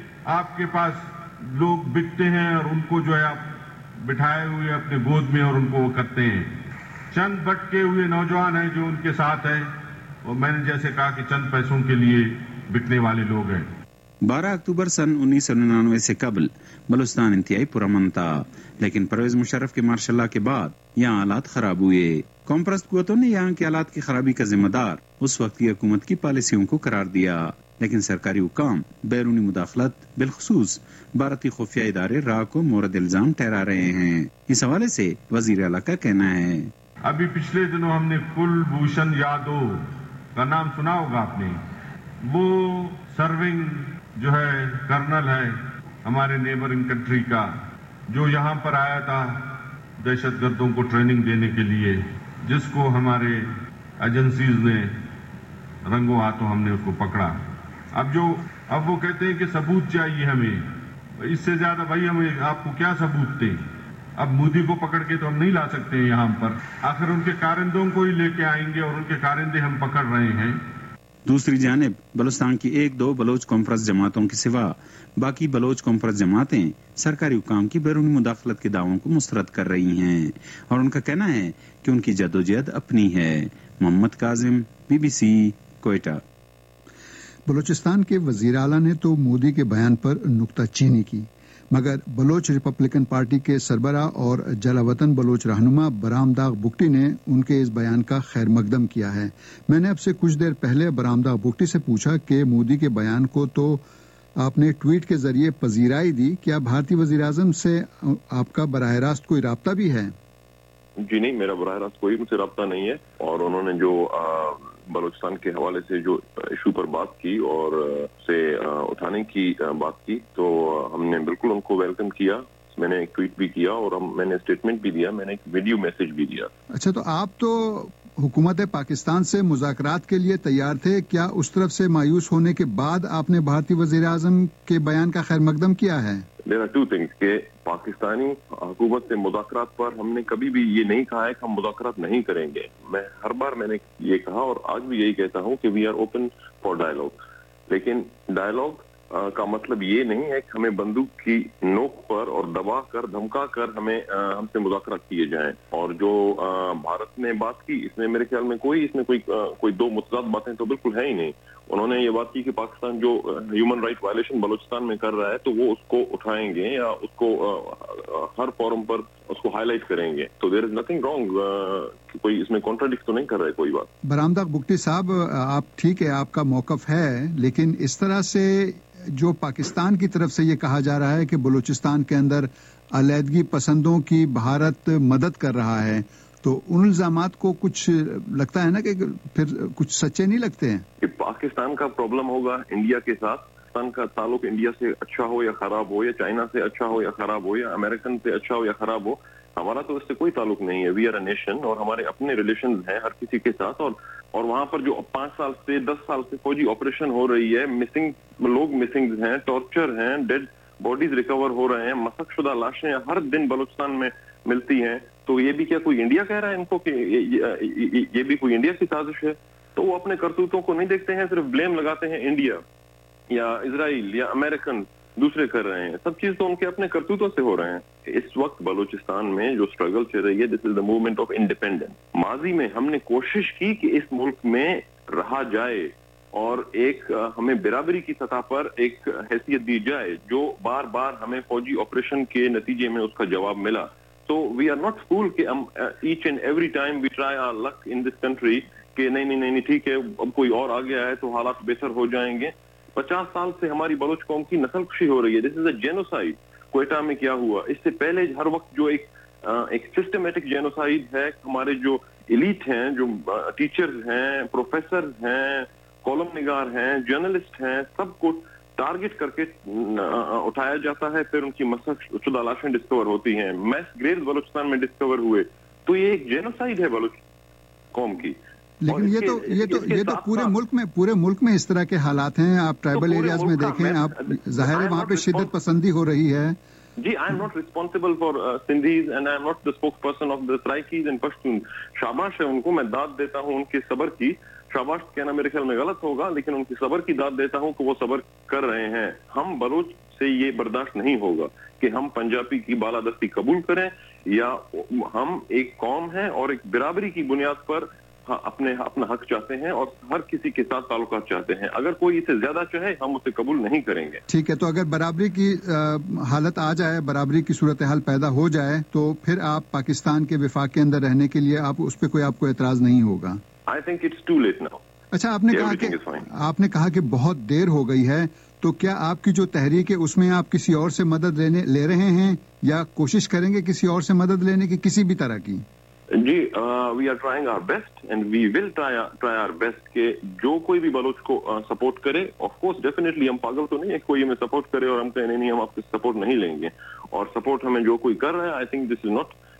[SPEAKER 14] آپ کے پاس لوگ بکتے ہیں اور ان کو جو ہے آپ بٹھائے ہوئے اپنے گود میں اور ان کو وہ کرتے ہیں. چند بٹکے ہوئے نوجوان ہیں جو ان کے ساتھ ہیں اور میں نے جیسے کہا کہ چند پیسوں کے لیے بکنے والے لوگ ہیں.
[SPEAKER 8] بارہ اکتوبر سن انیس سو ننانوے سے قبل بلوچستان انتہائی پرامن تھا، لیکن پرویز مشرف کے مارشل لا کے بعد یہاں حالات خراب ہوئے. قوم پرست قوتوں نے یہاں کے حالات کی خرابی کا ذمہ دار اس وقت کی حکومت کی پالیسیوں کو قرار دیا، لیکن سرکاری حکام بیرونی مداخلت بالخصوص بھارتی خفیہ ادارے را کو مورد الزام ٹھہرا رہے ہیں. اس حوالے سے وزیر اعلیٰ کا کہنا ہے،
[SPEAKER 14] ابھی پچھلے دنوں ہم نے کل بھوشن یادو کا نام سنا ہوگا آپ نے. وہ سرونگ جو ہے کرنل ہے ہمارے نیبرنگ کنٹری کا، جو یہاں پر آیا تھا دہشت گردوں کو ٹریننگ دینے کے لیے، جس کو ہمارے ایجنسیز نے رنگوں ہاتھوں ہم نے اس کو پکڑا. اب جو اب وہ کہتے ہیں کہ ثبوت چاہیے ہمیں, اس سے زیادہ بھائی ہم آپ کو کیا ثبوت دیں؟ اب مودی کو پکڑ کے تو ہم نہیں لا سکتے ہیں یہاں پر, آخر ان کے کارندوں کو ہی لے کے آئیں گے اور ان کے کارندے ہم پکڑ رہے ہیں.
[SPEAKER 8] دوسری جانب بلوچستان کی ایک دو بلوچ کانفرنس جماعتوں کے سوا باقی بلوچ کانفرنس جماعتیں سرکاری حکام کی بیرونی مداخلت کے دعووں کو مسترد کر رہی ہیں اور ان کا کہنا ہے کہ ان کی جدوجہد اپنی ہے. Muhammad Kazim, B B C, Quetta.
[SPEAKER 1] Balochistan کے وزیر اعلیٰ نے تو مودی کے بیان پر نکتہ چینی کی, مگر بلوچ ریپبلکن پارٹی کے سربراہ اور جلا وطن بلوچ رہنما برام داغ بگٹی نے ان کے اس بیان کا خیر مقدم کیا ہے. میں نے اب سے کچھ دیر پہلے برام داغ بگٹی سے پوچھا کہ مودی کے بیان کو تو آپ نے ٹویٹ کے ذریعے پذیرائی دی, کیا بھارتی وزیر اعظم سے آپ کا براہ راست کوئی رابطہ بھی ہے؟
[SPEAKER 15] جی نہیں, میرا براہ راست کوئی مجھ سے رابطہ نہیں ہے, اور انہوں نے جو بلوچستان کے حوالے سے جو ایشو پر بات کی اور سے اٹھانے کی بات کی تو ہم نے بالکل ان کو ویلکم کیا. میں نے ایک ٹویٹ بھی کیا اور ہم میں نے اسٹیٹمنٹ بھی دیا, میں نے ایک ویڈیو میسج بھی دیا.
[SPEAKER 1] اچھا, تو آپ تو حکومت پاکستان سے مذاکرات کے لیے تیار تھے, کیا اس طرف سے مایوس ہونے کے بعد آپ نے بھارتی وزیر اعظم کے بیان کا خیر مقدم کیا ہے؟
[SPEAKER 15] دیر آر ٹو تھنگس کہ پاکستانی حکومت سے مذاکرات پر ہم نے کبھی بھی یہ نہیں کہا ہے کہ ہم مذاکرات نہیں کریں گے. میں ہر بار میں نے یہ کہا اور آج بھی یہی کہتا ہوں کہ we are open for dialogue, لیکن ڈائلاگ کا مطلب یہ نہیں ہے کہ ہمیں بندوق کی نوک پر اور دبا کر دھمکا کر ہمیں ہم سے مذاکرات کیے جائیں. اور جو بھارت نے بات کی اس میں میرے خیال میں کوئی اس میں کوئی کوئی دو متضاد باتیں تو بالکل ہے ہی نہیں. انہوں نے یہ بات کی کہ پاکستان جو ہیومن رائٹ وائلیشن بلوچستان میں کر رہا ہے تو وہ اس کو اٹھائیں گے یا اس کو ہر فورم پر اس کو ہائی لائٹ کریں گے. تو دیر از نتھنگ رانگ, کوئی اس میں کانٹراڈکٹ تو نہیں کر رہا ہے کوئی بات.
[SPEAKER 1] برام داغ بگٹی صاحب, آپ ٹھیک ہے, آپ کا موقف ہے, لیکن اس طرح سے جو پاکستان کی طرف سے یہ کہا جا رہا ہے کہ بلوچستان کے اندر علیحدگی پسندوں کی بھارت مدد کر رہا ہے, تو ان الزامات کو کچھ لگتا ہے نا کہ پھر کچھ سچے نہیں لگتے ہیں
[SPEAKER 15] کہ پاکستان کا پرابلم ہوگا انڈیا کے ساتھ, پاکستان کا تعلق انڈیا سے اچھا ہو یا خراب ہو, یا چائنا سے اچھا ہو یا خراب ہو, یا امریکن سے اچھا ہو یا خراب ہو, ہمارا تو اس سے کوئی تعلق نہیں ہے. وی آر اے نیشن اور ہمارے اپنے ریلیشنز ہیں ہر کسی کے ساتھ. اور اور وہاں پر جو پانچ سال سے دس سال سے فوجی آپریشن ہو رہی ہے, مسنگ لوگ مسنگ ہیں, ٹارچر ہیں, ڈیڈ باڈیز ریکور ہو رہے ہیں, مسخ شدہ لاشیں ہر دن بلوچستان میں ملتی ہیں. تو یہ بھی کیا کوئی انڈیا کہہ رہا ہے ان کو کہ یہ بھی کوئی انڈیا کی سازش ہے؟ تو وہ اپنے کرتوتوں کو نہیں دیکھتے ہیں, صرف بلیم لگاتے ہیں انڈیا یا اسرائیل یا امریکن دوسرے کر رہے ہیں. سب چیز تو ان کے اپنے کرتوتوں سے ہو رہے ہیں. اس وقت بلوچستان میں جو اسٹرگل چل رہی ہے, this is the movement of independence. ماضی میں ہم نے کوشش کی کہ اس ملک میں رہا جائے اور ایک ہمیں برابری کی سطح پر ایک حیثیت دی جائے, جو بار بار ہمیں فوجی آپریشن کے نتیجے میں اس کا جواب ملا. تو وی آر ناٹ فول کہ ہم each and every time we try our luck in this country کہ نہیں نہیں نہیں ٹھیک ہے اب کوئی اور آ گیا ہے تو حالات بہتر ہو جائیں گے. پچاس سال سے ہماری بلوچ قوم کی نسل کشی ہو رہی ہے. This is a genocide. Quetta میں کیا ہوا, اس سے پہلے ہر وقت جو ایک ایک سسٹمیٹک جینوسائڈ ہے. ہمارے جو ایلیٹ ہیں, جو ٹیچرز ہیں, پروفیسر ہیں, کالم نگار ہیں, جرنلسٹ ہیں, سب کو ٹارگٹ کر کے اٹھایا جاتا ہے, پھر ان کی مسخ شدہ لاشیں ڈسکور ہوتی ہیں. میس گریوز بلوچستان میں ڈسکور ہوئے. تو یہ ایک جینوسائڈ ہے بلوچ قوم کی.
[SPEAKER 1] لیکن یہ تو یہ تو یہ تو پورے ملک میں پورے ملک میں اس طرح کے حالات ہیں. آپ ٹرائبل ایریاز میں دیکھیں, آپ ظاہر ہے وہاں پہ شدت پسندی ہو رہی ہے.
[SPEAKER 15] جی, I'm not responsible for Sindhis and I'm not the spokesperson of the Seraikis and Pashtun. شاباش ہے ان کو, میں داد دیتا ہوں ان کے صبر کی. شاباش کہنا میرے خیال میں غلط ہوگا, لیکن ان کی صبر کی داد دیتا ہوں کہ وہ صبر کر رہے ہیں. ہم بلوچ سے یہ برداشت نہیں ہوگا کہ ہم پنجابی کی بالادستی قبول کریں, یا ہم ایک قوم ہیں اور ایک برابری کی بنیاد پر اپنے اپنا حق چاہتے ہیں اور ہر کسی کے ساتھ تعلقات چاہتے ہیں. اگر کوئی اسے زیادہ چاہے ہم اسے قبول نہیں کریں گے.
[SPEAKER 1] ٹھیک ہے, تو اگر برابری کی حالت آ جائے, برابری کی صورتحال پیدا ہو جائے, تو پھر آپ پاکستان کے وفاق کے اندر رہنے کے لیے آپ اس پہ کوئی آپ کو اعتراض نہیں ہوگا؟
[SPEAKER 15] I think it's too late now.
[SPEAKER 1] اچھا, آپ نے کہا کہ آپ نے کہا کہ بہت دیر ہو گئی ہے, تو کیا آپ کی جو تحریک ہے اس میں آپ کسی اور سے مدد لینے لے رہے ہیں, یا کوشش کریں گے کسی اور سے مدد لینے کی کسی بھی طرح کی؟
[SPEAKER 15] جی, we are trying our best and we will try our best کہ جو کوئی بھی بلوچ کو سپورٹ کرے. آف کورس ڈیفینیٹلی ہم پاگل تو نہیں ہے کوئی ہمیں سپورٹ کرے اور ہم کہیں نہیں ہم آپ کو سپورٹ نہیں لیں گے. اور سپورٹ ہمیں جو کوئی کر رہا ہے, I think this is not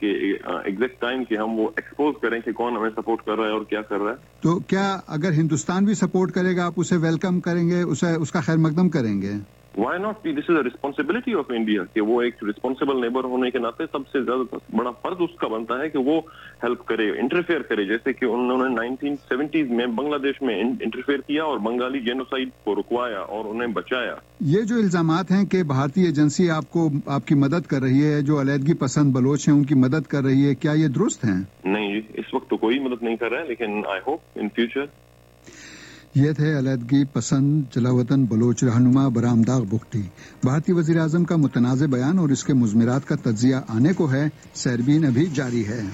[SPEAKER 15] کہ ایگزیکٹ ٹائم کہ ہم وہ ایکسپوز کریں کہ کون ہمیں سپورٹ کر رہا ہے اور کیا کر رہا ہے.
[SPEAKER 1] تو کیا اگر ہندوستان بھی سپورٹ کرے گا آپ اسے ویلکم کریں گے, اسے اس کا خیر مقدم کریں گے؟
[SPEAKER 15] Why not be, this is a responsibility of India کہ وہ ایک ریسپانسبل نیبر ہونے کے ناطے سب سے زیادہ بڑا فرض اس کا بنتا ہے کہ وہ ہیلپ کرے, انٹرفیئر کرے, جیسے کہ انہوں نے نائنٹین سیونٹیز میں بنگلہ دیش میں انٹرفیئر کیا اور بنگالی جینوسائیڈ کو رکوایا اور انہیں بچایا.
[SPEAKER 1] یہ جو الزامات ہیں کہ بھارتی ایجنسی آپ کو آپ کی مدد کر رہی ہے, جو علیحدگی پسند بلوچ ہیں ان کی مدد کر رہی ہے, کیا یہ درست ہیں؟
[SPEAKER 15] نہیں, اس وقت تو کوئی مدد نہیں کر رہا ہے, لیکن آئی ہوپ ان فیوچر.
[SPEAKER 1] یہ تھے علیحدگی پسند جلاوطن بلوچ رہنما برام داغ بگٹی. بھارتی وزیر اعظم کا متنازع بیان اور اس کے مضمرات کا تجزیہ آنے کو ہے, سیربین ابھی جاری ہے.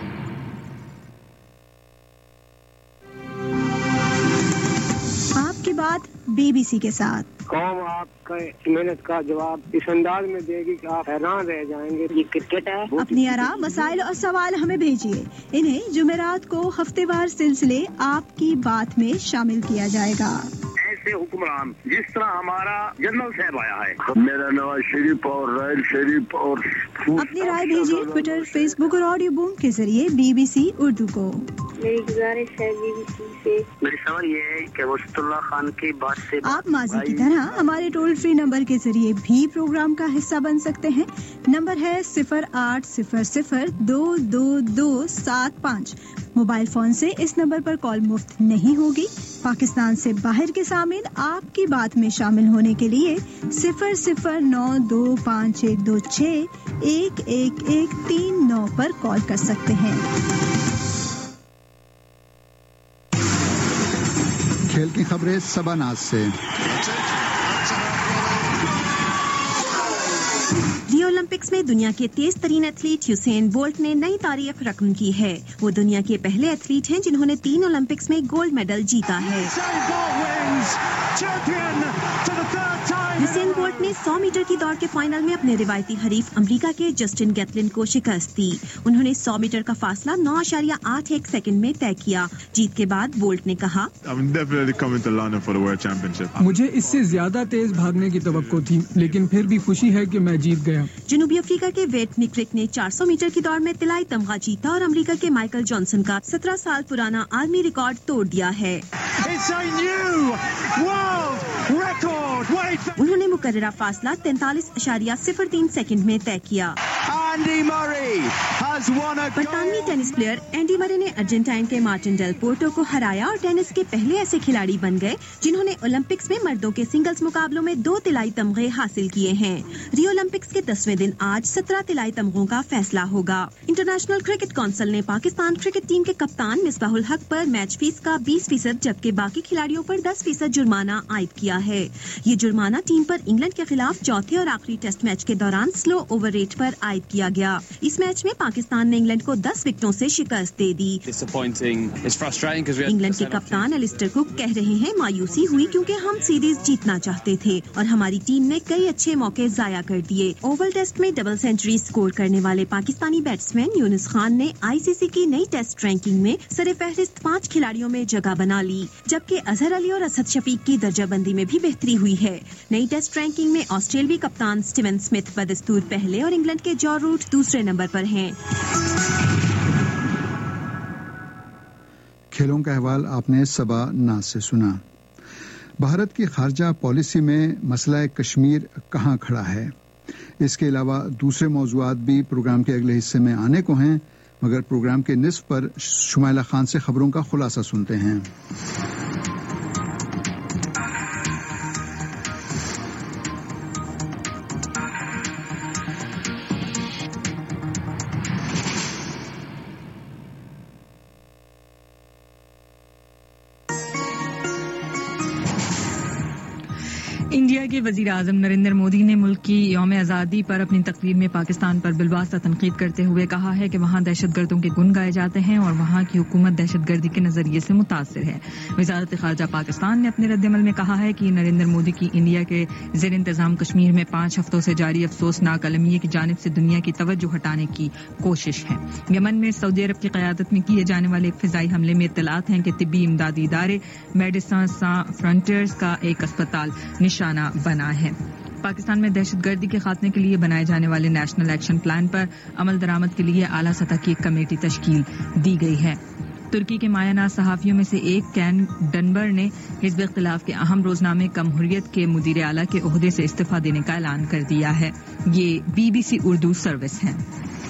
[SPEAKER 16] آپ کی بات بی بی سی کے ساتھ.
[SPEAKER 17] قوم آپ کا محنت کا جواب اس انداز میں دے گی کہ آپ حیران رہ جائیں گے. یہ کرکٹ ہے.
[SPEAKER 16] اپنی آراء, مسائل اور سوال ہمیں بھیجیے. انہیں جمعرات کو ہفتے وار سلسلے آپ کی بات میں شامل کیا جائے گا.
[SPEAKER 18] ایسے حکمران جس طرح ہمارا جنرل صاحب آیا ہے.
[SPEAKER 19] میرا نواز شریف اور رائل شریف اور
[SPEAKER 16] اپنی رائے بھیجیے ٹویٹر, فیس بک اور آڈیو بوم کے ذریعے بی بی سی اردو کو.
[SPEAKER 20] میری گزارش ہے بی بی سی سے,
[SPEAKER 18] میری سوال یہ ہے کہ وسط اللہ خان کی بات سے
[SPEAKER 16] آپ ماضی کی طرح ہمارے ٹول فری نمبر کے ذریعے بھی پروگرام کا حصہ بن سکتے ہیں. نمبر ہے صفر آٹھ صفر صفر دو دو دو سات پانچ. موبائل فون سے اس نمبر پر کال مفت نہیں ہوگی. پاکستان سے باہر کے سامعین آپ کی بات میں شامل ہونے کے لیے صفر صفر نو دو پانچ ایک دو چھ ایک ایک ایک تین نو پر کال کر سکتے ہیں.
[SPEAKER 1] کھیل کی خبریں سبا ناز سے.
[SPEAKER 21] ریو اولمپکس میں دنیا کے تیز ترین ایتھلیٹ یوسین بولٹ نے نئی تاریخ رقم کی ہے. وہ دنیا کے پہلے ایتھلیٹ ہیں جنہوں نے تین اولمپکس میں گولڈ میڈل جیتا ہے. یوسین بولٹ نے سو میٹر کی دوڑ کے فائنل میں اپنے روایتی حریف امریکہ کے جسٹن گیٹلن کو شکست دی. انہوں نے سو میٹر کا فاصلہ نو اشاریہ آٹھ ایک سیکنڈ میں طے کیا. جیت کے بعد بولٹ نے کہا,
[SPEAKER 5] مجھے اس سے زیادہ تیز بھاگنے کی توقع تھی, لیکن پھر بھی خوشی ہے کہ میں جیت گیا.
[SPEAKER 21] جنوبی افریقہ کے ویٹ مکرک نے چار سو میٹر کی دوڑ میں طلائی تمغہ جیتا اور امریکہ کے مائیکل جانسن کا سترہ سال پرانا عالمی ریکارڈ توڑ دیا ہے. انہوں نے مقررہ فاصلہ تینتالیس اشاریہ صفر تین سیکنڈ میں طے کیا. برطانوی ٹینس پلیئر اینڈی مرے نے ارجنٹائن کے مارٹن ڈیل پورٹو کو ہرایا اور ٹینس کے پہلے ایسے کھلاڑی بن گئے جنہوں نے اولمپکس میں مردوں کے سنگلز مقابلوں میں دو طلائی تمغے حاصل کیے ہیں. ریو اولمپکس کے دسویں دن آج سترہ طلائی تمغوں کا فیصلہ ہوگا. انٹرنیشنل کرکٹ کونسل نے پاکستان کرکٹ ٹیم کے کپتان مصباح الحق پر میچ فیس کا بیس فیصد جبکہ باقی کھلاڑیوں پر دس فیصد جرمانہ عائد کیا ہے. یہ جرمانہ ٹیم پر انگلینڈ کے خلاف چوتھے اور آخری ٹیسٹ میچ کے دوران سلو اوور ریٹ پر عائد کیا گیا. اس میچ میں پاکستان نے انگلینڈ کو دس وکٹوں سے شکست دے دی. انگلینڈ کے کپتان ایلسٹر کک کہہ رہے ہیں, مایوسی ہوئی کیونکہ ہم سیریز جیتنا چاہتے تھے اور ہماری ٹیم نے کئی اچھے موقع ضائع کر دیے. اوول ٹیسٹ میں ڈبل سینچری سکور کرنے والے پاکستانی بیٹسمین یونس خان نے آئی سی سی کی نئی ٹیسٹ رینکنگ میں سر فہرست پانچ کھلاڑیوں میں جگہ بنا لی, جبکہ اظہر علی اور اسد شفیق کی درجہ بندی میں بھی بہتری ہوئی ہے. نئی ٹیسٹ رینکنگ میں آسٹریلوی کپتان سٹیون اسمتھ بدستور پہلے اور انگلینڈ کے جو روٹ دوسرے نمبر پر ہیں.
[SPEAKER 1] کھیلوں کا احوال آپ نے سبا ناز سے سنا. بھارت کی خارجہ پالیسی میں مسئلہ کشمیر کہاں کھڑا ہے؟ اس کے علاوہ دوسرے موضوعات بھی پروگرام کے اگلے حصے میں آنے کو ہیں, مگر پروگرام کے نصف پر شمائلہ خان سے خبروں کا خلاصہ سنتے ہیں.
[SPEAKER 3] انڈیا کے وزیر اعظم نریندر مودی نے ملک کی یوم آزادی پر اپنی تقریر میں پاکستان پر بالواسطہ تنقید کرتے ہوئے کہا ہے کہ وہاں دہشت گردوں کے گن گائے جاتے ہیں اور وہاں کی حکومت دہشت گردی کے نظریے سے متاثر ہے. وزارت خارجہ پاکستان نے اپنے رد عمل میں کہا ہے کہ نریندر مودی کی انڈیا کے زیر انتظام کشمیر میں پانچ ہفتوں سے جاری افسوسناک المیے کی جانب سے دنیا کی توجہ ہٹانے کی کوشش ہے. یمن میں سعودی عرب کی قیادت میں کیے جانے والے ایک فضائی حملے میں اطلاعات ہیں کہ طبی امدادی ادارے میڈیسن سان فرنٹیئرز کا ایک اسپتال نشانہ بنا ہے. پاکستان میں دہشت گردی کے خاتمے کے لیے بنائے جانے والے نیشنل ایکشن پلان پر عمل درآمد کے لیے اعلیٰ سطح کی ایک کمیٹی تشکیل دی گئی ہے۔ ترکی کے مایہ ناز صحافیوں میں سے ایک کین ڈنبر نے حزب اختلاف کے اہم روزنامے جمہوریت کے مدیر اعلیٰ کے عہدے سے استعفیٰ دینے کا اعلان کر دیا ہے۔ یہ B B C Urdu service ہے۔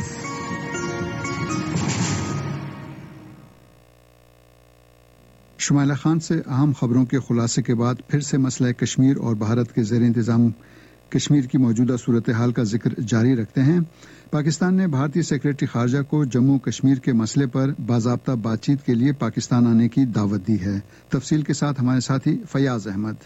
[SPEAKER 1] شمائلہ خان سے اہم خبروں کے خلاصے کے بعد پھر سے مسئلہ کشمیر اور بھارت کے زیر انتظام کشمیر کی موجودہ صورتحال کا ذکر جاری رکھتے ہیں۔ پاکستان نے بھارتی سیکرٹری خارجہ کو جموں کشمیر کے مسئلے پر باضابطہ بات چیت کے لیے پاکستان آنے کی دعوت دی ہے۔ تفصیل کے ساتھ ہمارے ساتھی فیاض احمد۔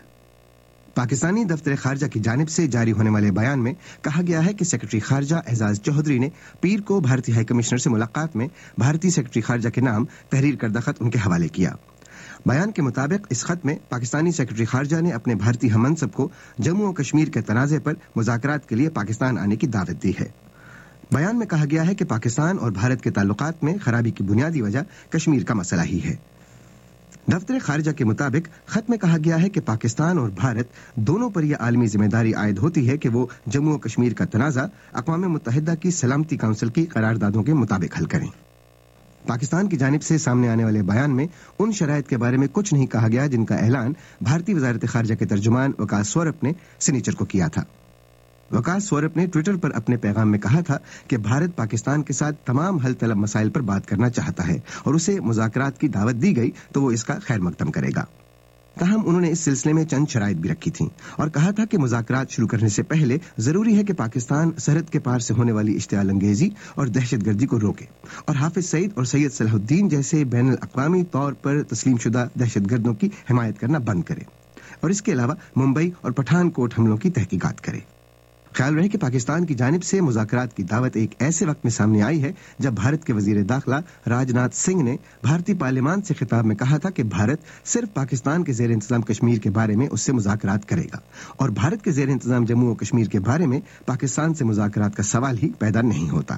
[SPEAKER 6] پاکستانی دفتر خارجہ کی جانب سے جاری ہونے والے بیان میں کہا گیا ہے کہ سیکرٹری خارجہ اعزاز چودھری نے پیر کو بھارتی ہائی کمشنر سے ملاقات میں بھارتی سیکرٹری خارجہ کے نام تحریر کردہ خط ان کے حوالے کیا۔ بیان کے مطابق اس خط میں پاکستانی سیکرٹری خارجہ نے اپنے بھارتی ہم منصب کو جموں و کشمیر کے تنازع پر مذاکرات کے لیے پاکستان آنے کی دعوت دی ہے۔ بیان میں کہا گیا ہے کہ پاکستان اور بھارت کے تعلقات میں خرابی کی بنیادی وجہ کشمیر کا مسئلہ ہی ہے۔ دفتر خارجہ کے مطابق خط میں کہا گیا ہے کہ پاکستان اور بھارت دونوں پر یہ عالمی ذمہ داری عائد ہوتی ہے کہ وہ جموں و کشمیر کا تنازع اقوام متحدہ کی سلامتی کونسل کی قراردادوں کے مطابق حل کریں۔ پاکستان کی جانب سے سامنے آنے والے بیان میں ان شرائط کے بارے میں کچھ نہیں کہا گیا جن کا اعلان بھارتی وزارت خارجہ کے ترجمان وکاس سورپ نے سنیچر کو کیا تھا۔ وکاس سورپ نے ٹویٹر پر اپنے پیغام میں کہا تھا کہ بھارت پاکستان کے ساتھ تمام حل طلب مسائل پر بات کرنا چاہتا ہے اور اسے مذاکرات کی دعوت دی گئی تو وہ اس کا خیر مقدم کرے گا۔ تاہم انہوں نے اس سلسلے میں چند شرائط بھی رکھی تھیں اور کہا تھا کہ مذاکرات شروع کرنے سے پہلے ضروری ہے کہ پاکستان سرحد کے پار سے ہونے والی اشتعال انگیزی اور دہشت گردی کو روکے اور حافظ سعید اور سید صلاح الدین جیسے بین الاقوامی طور پر تسلیم شدہ دہشت گردوں کی حمایت کرنا بند کرے اور اس کے علاوہ ممبئی اور پٹھان کوٹ حملوں کی تحقیقات کرے۔ خیال رہے کہ پاکستان کی جانب سے مذاکرات کی دعوت ایک ایسے وقت میں سامنے آئی ہے جب بھارت کے وزیر داخلہ راج ناتھ سنگھ نے بھارتی پارلیمان سے خطاب میں کہا تھا کہ بھارت صرف پاکستان کے زیر انتظام کشمیر کے بارے میں اس سے مذاکرات کرے گا اور بھارت کے زیر انتظام جموں و کشمیر کے بارے میں پاکستان سے مذاکرات کا سوال ہی پیدا نہیں ہوتا۔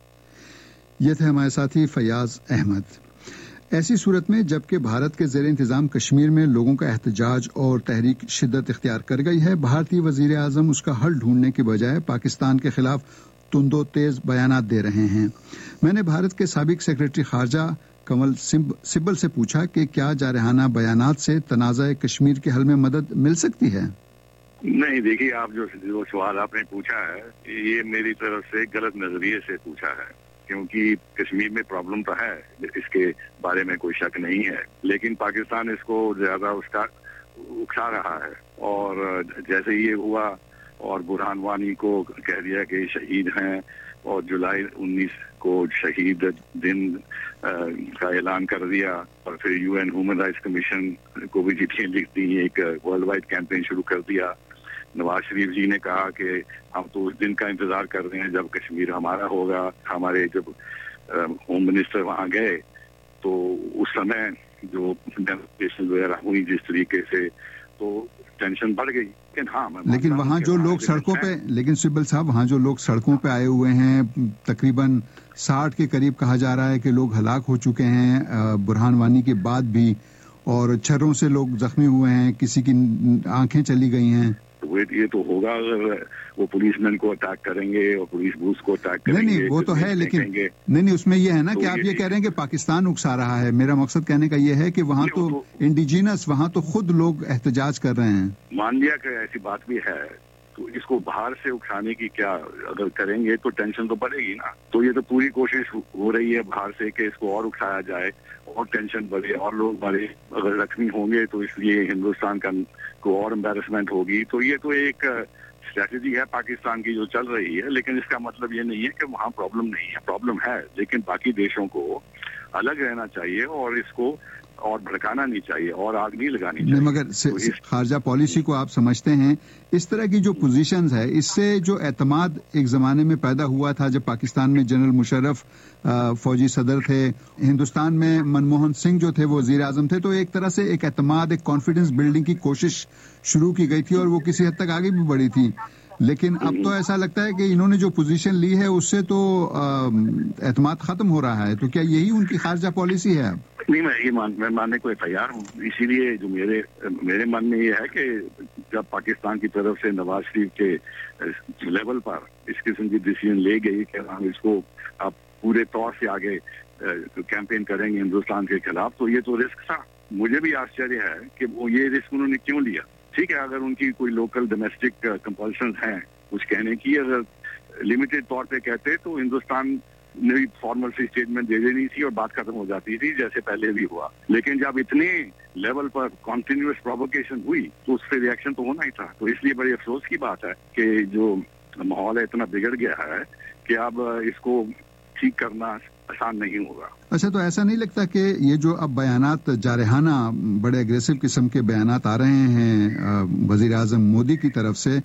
[SPEAKER 1] یہ تھے ہمارے ساتھی فیاض احمد۔ ایسی صورت میں جبکہ بھارت کے زیر انتظام کشمیر میں لوگوں کا احتجاج اور تحریک شدت اختیار کر گئی ہے، بھارتی وزیر اعظم اس کا حل ڈھونڈنے کے بجائے پاکستان کے خلاف تند و تیز بیانات دے رہے ہیں۔ میں نے بھارت کے سابق سیکرٹری خارجہ کنول سبل سے پوچھا کہ کیا جارحانہ بیانات سے تنازع کشمیر کے حل میں مدد مل سکتی ہے؟
[SPEAKER 18] نہیں، دیکھیے، آپ جو جو سوال آپ نے پوچھا ہے یہ میری طرف سے غلط نظریے سے پوچھا ہے، کیونکہ کشمیر میں پرابلم تو ہے، اس کے بارے میں کوئی شک نہیں ہے، لیکن پاکستان اس کو زیادہ اس کا اکسا رہا ہے اور جیسے یہ ہوا اور برہان وانی کو کہہ دیا کہ شہید ہیں اور جولائی انیس کو شہید دن کا اعلان کر دیا اور پھر U N human rights commission کو بھی چٹھیاں لکھ دی، ایک ورلڈ وائڈ کیمپین شروع کر دیا۔ نواز شریف جی نے کہا کہ ہم تو اس دن کا انتظار کر رہے ہیں جب کشمیر ہمارا ہوگا۔ ہمارے جب ہوم منسٹر وہاں گئے تو اس سمے جو ڈیمونسٹریشن وغیرہ ہوئی جس طریقے سے تو ٹینشن بڑھ گئی، لیکن ہاں
[SPEAKER 1] لیکن وہاں جو لوگ سڑکوں پہ لیکن سبل صاحب وہاں جو لوگ سڑکوں پہ آئے ہوئے ہیں تقریباً ساٹھ کے قریب کہا جا رہا ہے کہ لوگ ہلاک ہو چکے ہیں برہان وانی کے بعد بھی، اور چھروں سے لوگ زخمی ہوئے ہیں، کسی کی آنکھیں چلی گئی ہیں۔
[SPEAKER 18] یہ تو ہوگا اگر وہ پولیس مین کو اٹیک کریں گے اور پولیس بوتھ کو اٹیک کریں گے۔
[SPEAKER 1] نہیں نہیں وہ تو ہے، لیکن نہیں نہیں اس میں یہ ہے نا کہ آپ یہ کہہ رہے ہیں کہ پاکستان اکسا رہا ہے۔ میرا مقصد کہنے کا یہ ہے کہ وہاں تو انڈیجینس وہاں تو خود لوگ احتجاج کر رہے ہیں۔
[SPEAKER 18] مان لیا کہ ایسی بات بھی ہے تو اس کو باہر سے اکسانے کی کیا، اگر کریں گے تو ٹینشن تو بڑھے گی نا۔ تو یہ تو پوری کوشش ہو رہی ہے باہر سے کہ اس کو اور اکسایا جائے اور ٹینشن بڑھے اور لوگ بڑھے، اگر زخمی ہوں گے تو اس لیے ہندوستان کا کو اور امبیرسمنٹ ہوگی۔ تو یہ تو ایک اسٹریٹجی ہے پاکستان کی جو چل رہی ہے، لیکن اس کا مطلب یہ نہیں ہے کہ وہاں پرابلم نہیں ہے، پرابلم ہے، لیکن باقی دیشوں کو الگ رہنا چاہیے اور اس کو اور بھڑکانا نہیں چاہیے اور آگ نہیں لگانی چاہیے۔
[SPEAKER 1] مگر خارجہ پالیسی کو آپ سمجھتے ہیں اس طرح کی جو پوزیشنز ہے اس سے جو اعتماد ایک زمانے میں پیدا ہوا تھا جب پاکستان میں جنرل مشرف فوجی صدر تھے، ہندوستان میں منموہن سنگھ جو تھے وہ وزیر اعظم تھے، تو ایک طرح سے ایک اعتماد ایک کانفیڈنس بلڈنگ کی کوشش شروع کی گئی تھی اور وہ کسی حد تک آگے بھی بڑھی تھی، لیکن اب تو ایسا لگتا ہے کہ انہوں نے جو پوزیشن لی ہے اس سے تو اعتماد ختم ہو رہا ہے۔ تو کیا یہی ان کی خارجہ پالیسی ہے اب؟
[SPEAKER 18] نہیں، میں یہ مان میں ماننے کو تیار ہوں، اسی لیے جو میرے میرے من میں یہ ہے کہ जब पाकिस्तान की तरफ से नवाज शरीफ के लेवल पर इस किस्म की डिसीजन ले गई कि हम इसको अब पूरे तौर से आगे कैंपेन करेंगे हिंदुस्तान के खिलाफ, तो ये तो रिस्क था। मुझे भी आश्चर्य है कि वो ये रिस्क उन्होंने क्यों लिया। ठीक है, अगर उनकी कोई लोकल डोमेस्टिक कंपल्शन हैं कुछ कहने की, अगर लिमिटेड तौर पे कहते तो हिंदुस्तान ने भी फॉर्मल सी स्टेटमेंट दे देनी थी और बात खत्म हो जाती थी, जैसे पहले भी हुआ। लेकिन जब इतने लेवल पर कॉन्टिन्यूअस प्रोवोकेशन हुई तो उस पर रिएक्शन तो होना ही था। तो इसलिए बड़ी अफसोस की बात है कि जो माहौल है इतना बिगड़ गया है कि अब इसको ठीक करना आसान नहीं होगा।
[SPEAKER 1] अच्छा, तो ऐसा नहीं लगता कि ये जो अब बयानात जारहाना बड़े एग्रेसिव किस्म के बयानात आ रहे हैं वजीर आजम मोदी की तरफ से,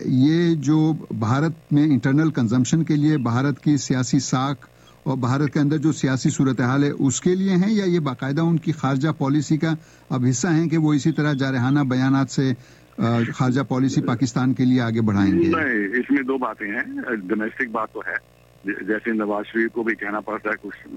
[SPEAKER 1] ये जो भारत में इंटरनल कंजम्पशन के लिए भारत की सियासी साख और भारत के अंदर जो सियासी सूरत हाल है उसके लिए हैं, या ये बाकायदा उनकी खारजा पॉलिसी का अब हिस्सा है कि वो इसी तरह जारहाना बयानात से खारजा पॉलिसी पाकिस्तान के लिए आगे बढ़ाएंगे?
[SPEAKER 18] नहीं, इसमें दो बातें हैं। डोमेस्टिक बात तो है, जैसे नवाज शरीफ को भी कहना पड़ता है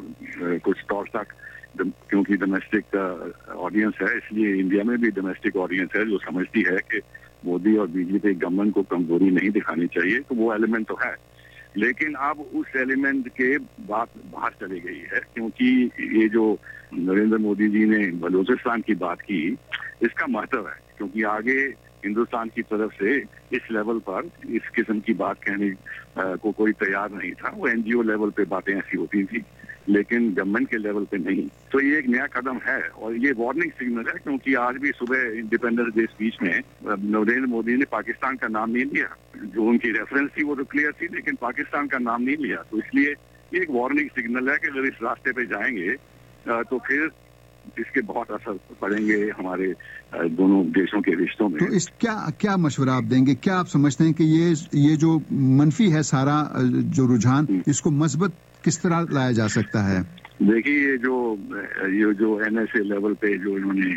[SPEAKER 18] कुछ कुछ तौर तक, क्योंकि डोमेस्टिक ऑडियंस है, इसलिए इंडिया में भी डोमेस्टिक ऑडियंस है जो समझती है कि मोदी और बीजेपी गवर्नमेंट को कमजोरी नहीं दिखानी चाहिए, तो वो एलिमेंट तो है। लेकिन अब उस एलिमेंट के बात बाहर चली गई है, क्योंकि ये जो नरेंद्र मोदी जी ने बलूचिस्तान की बात की, इसका महत्व है, क्योंकि आगे हिंदुस्तान की तरफ से इस लेवल पर इस किस्म की बात कहने को कोई तैयार नहीं था। वो एनजीओ लेवल पे बातें ऐसी होती थी, लेकिन गवर्नमेंट के लेवल पे नहीं। तो ये एक नया कदम है और ये वार्निंग सिग्नल है, क्योंकि आज भी सुबह इंडिपेंडेंस डे स्पीच में नरेंद्र मोदी ने पाकिस्तान का नाम नहीं लिया। जो उनकी रेफरेंस थी वो तो क्लियर थी, लेकिन पाकिस्तान का नाम नहीं लिया। तो इसलिए ये एक वार्निंग सिग्नल है कि अगर इस रास्ते पे जाएंगे तो फिर इसके बहुत असर पड़ेंगे हमारे दोनों देशों के रिश्तों में।
[SPEAKER 1] तो इस क्या क्या मशवरा आप देंगे? क्या आप समझते हैं कि ये ये जो मनफी है सारा जो रुझान, इसको मजबूत किस तरह लाया जा सकता है?
[SPEAKER 18] देखिए, ये जो ये जो एनएसए लेवल पे जो इन्होंने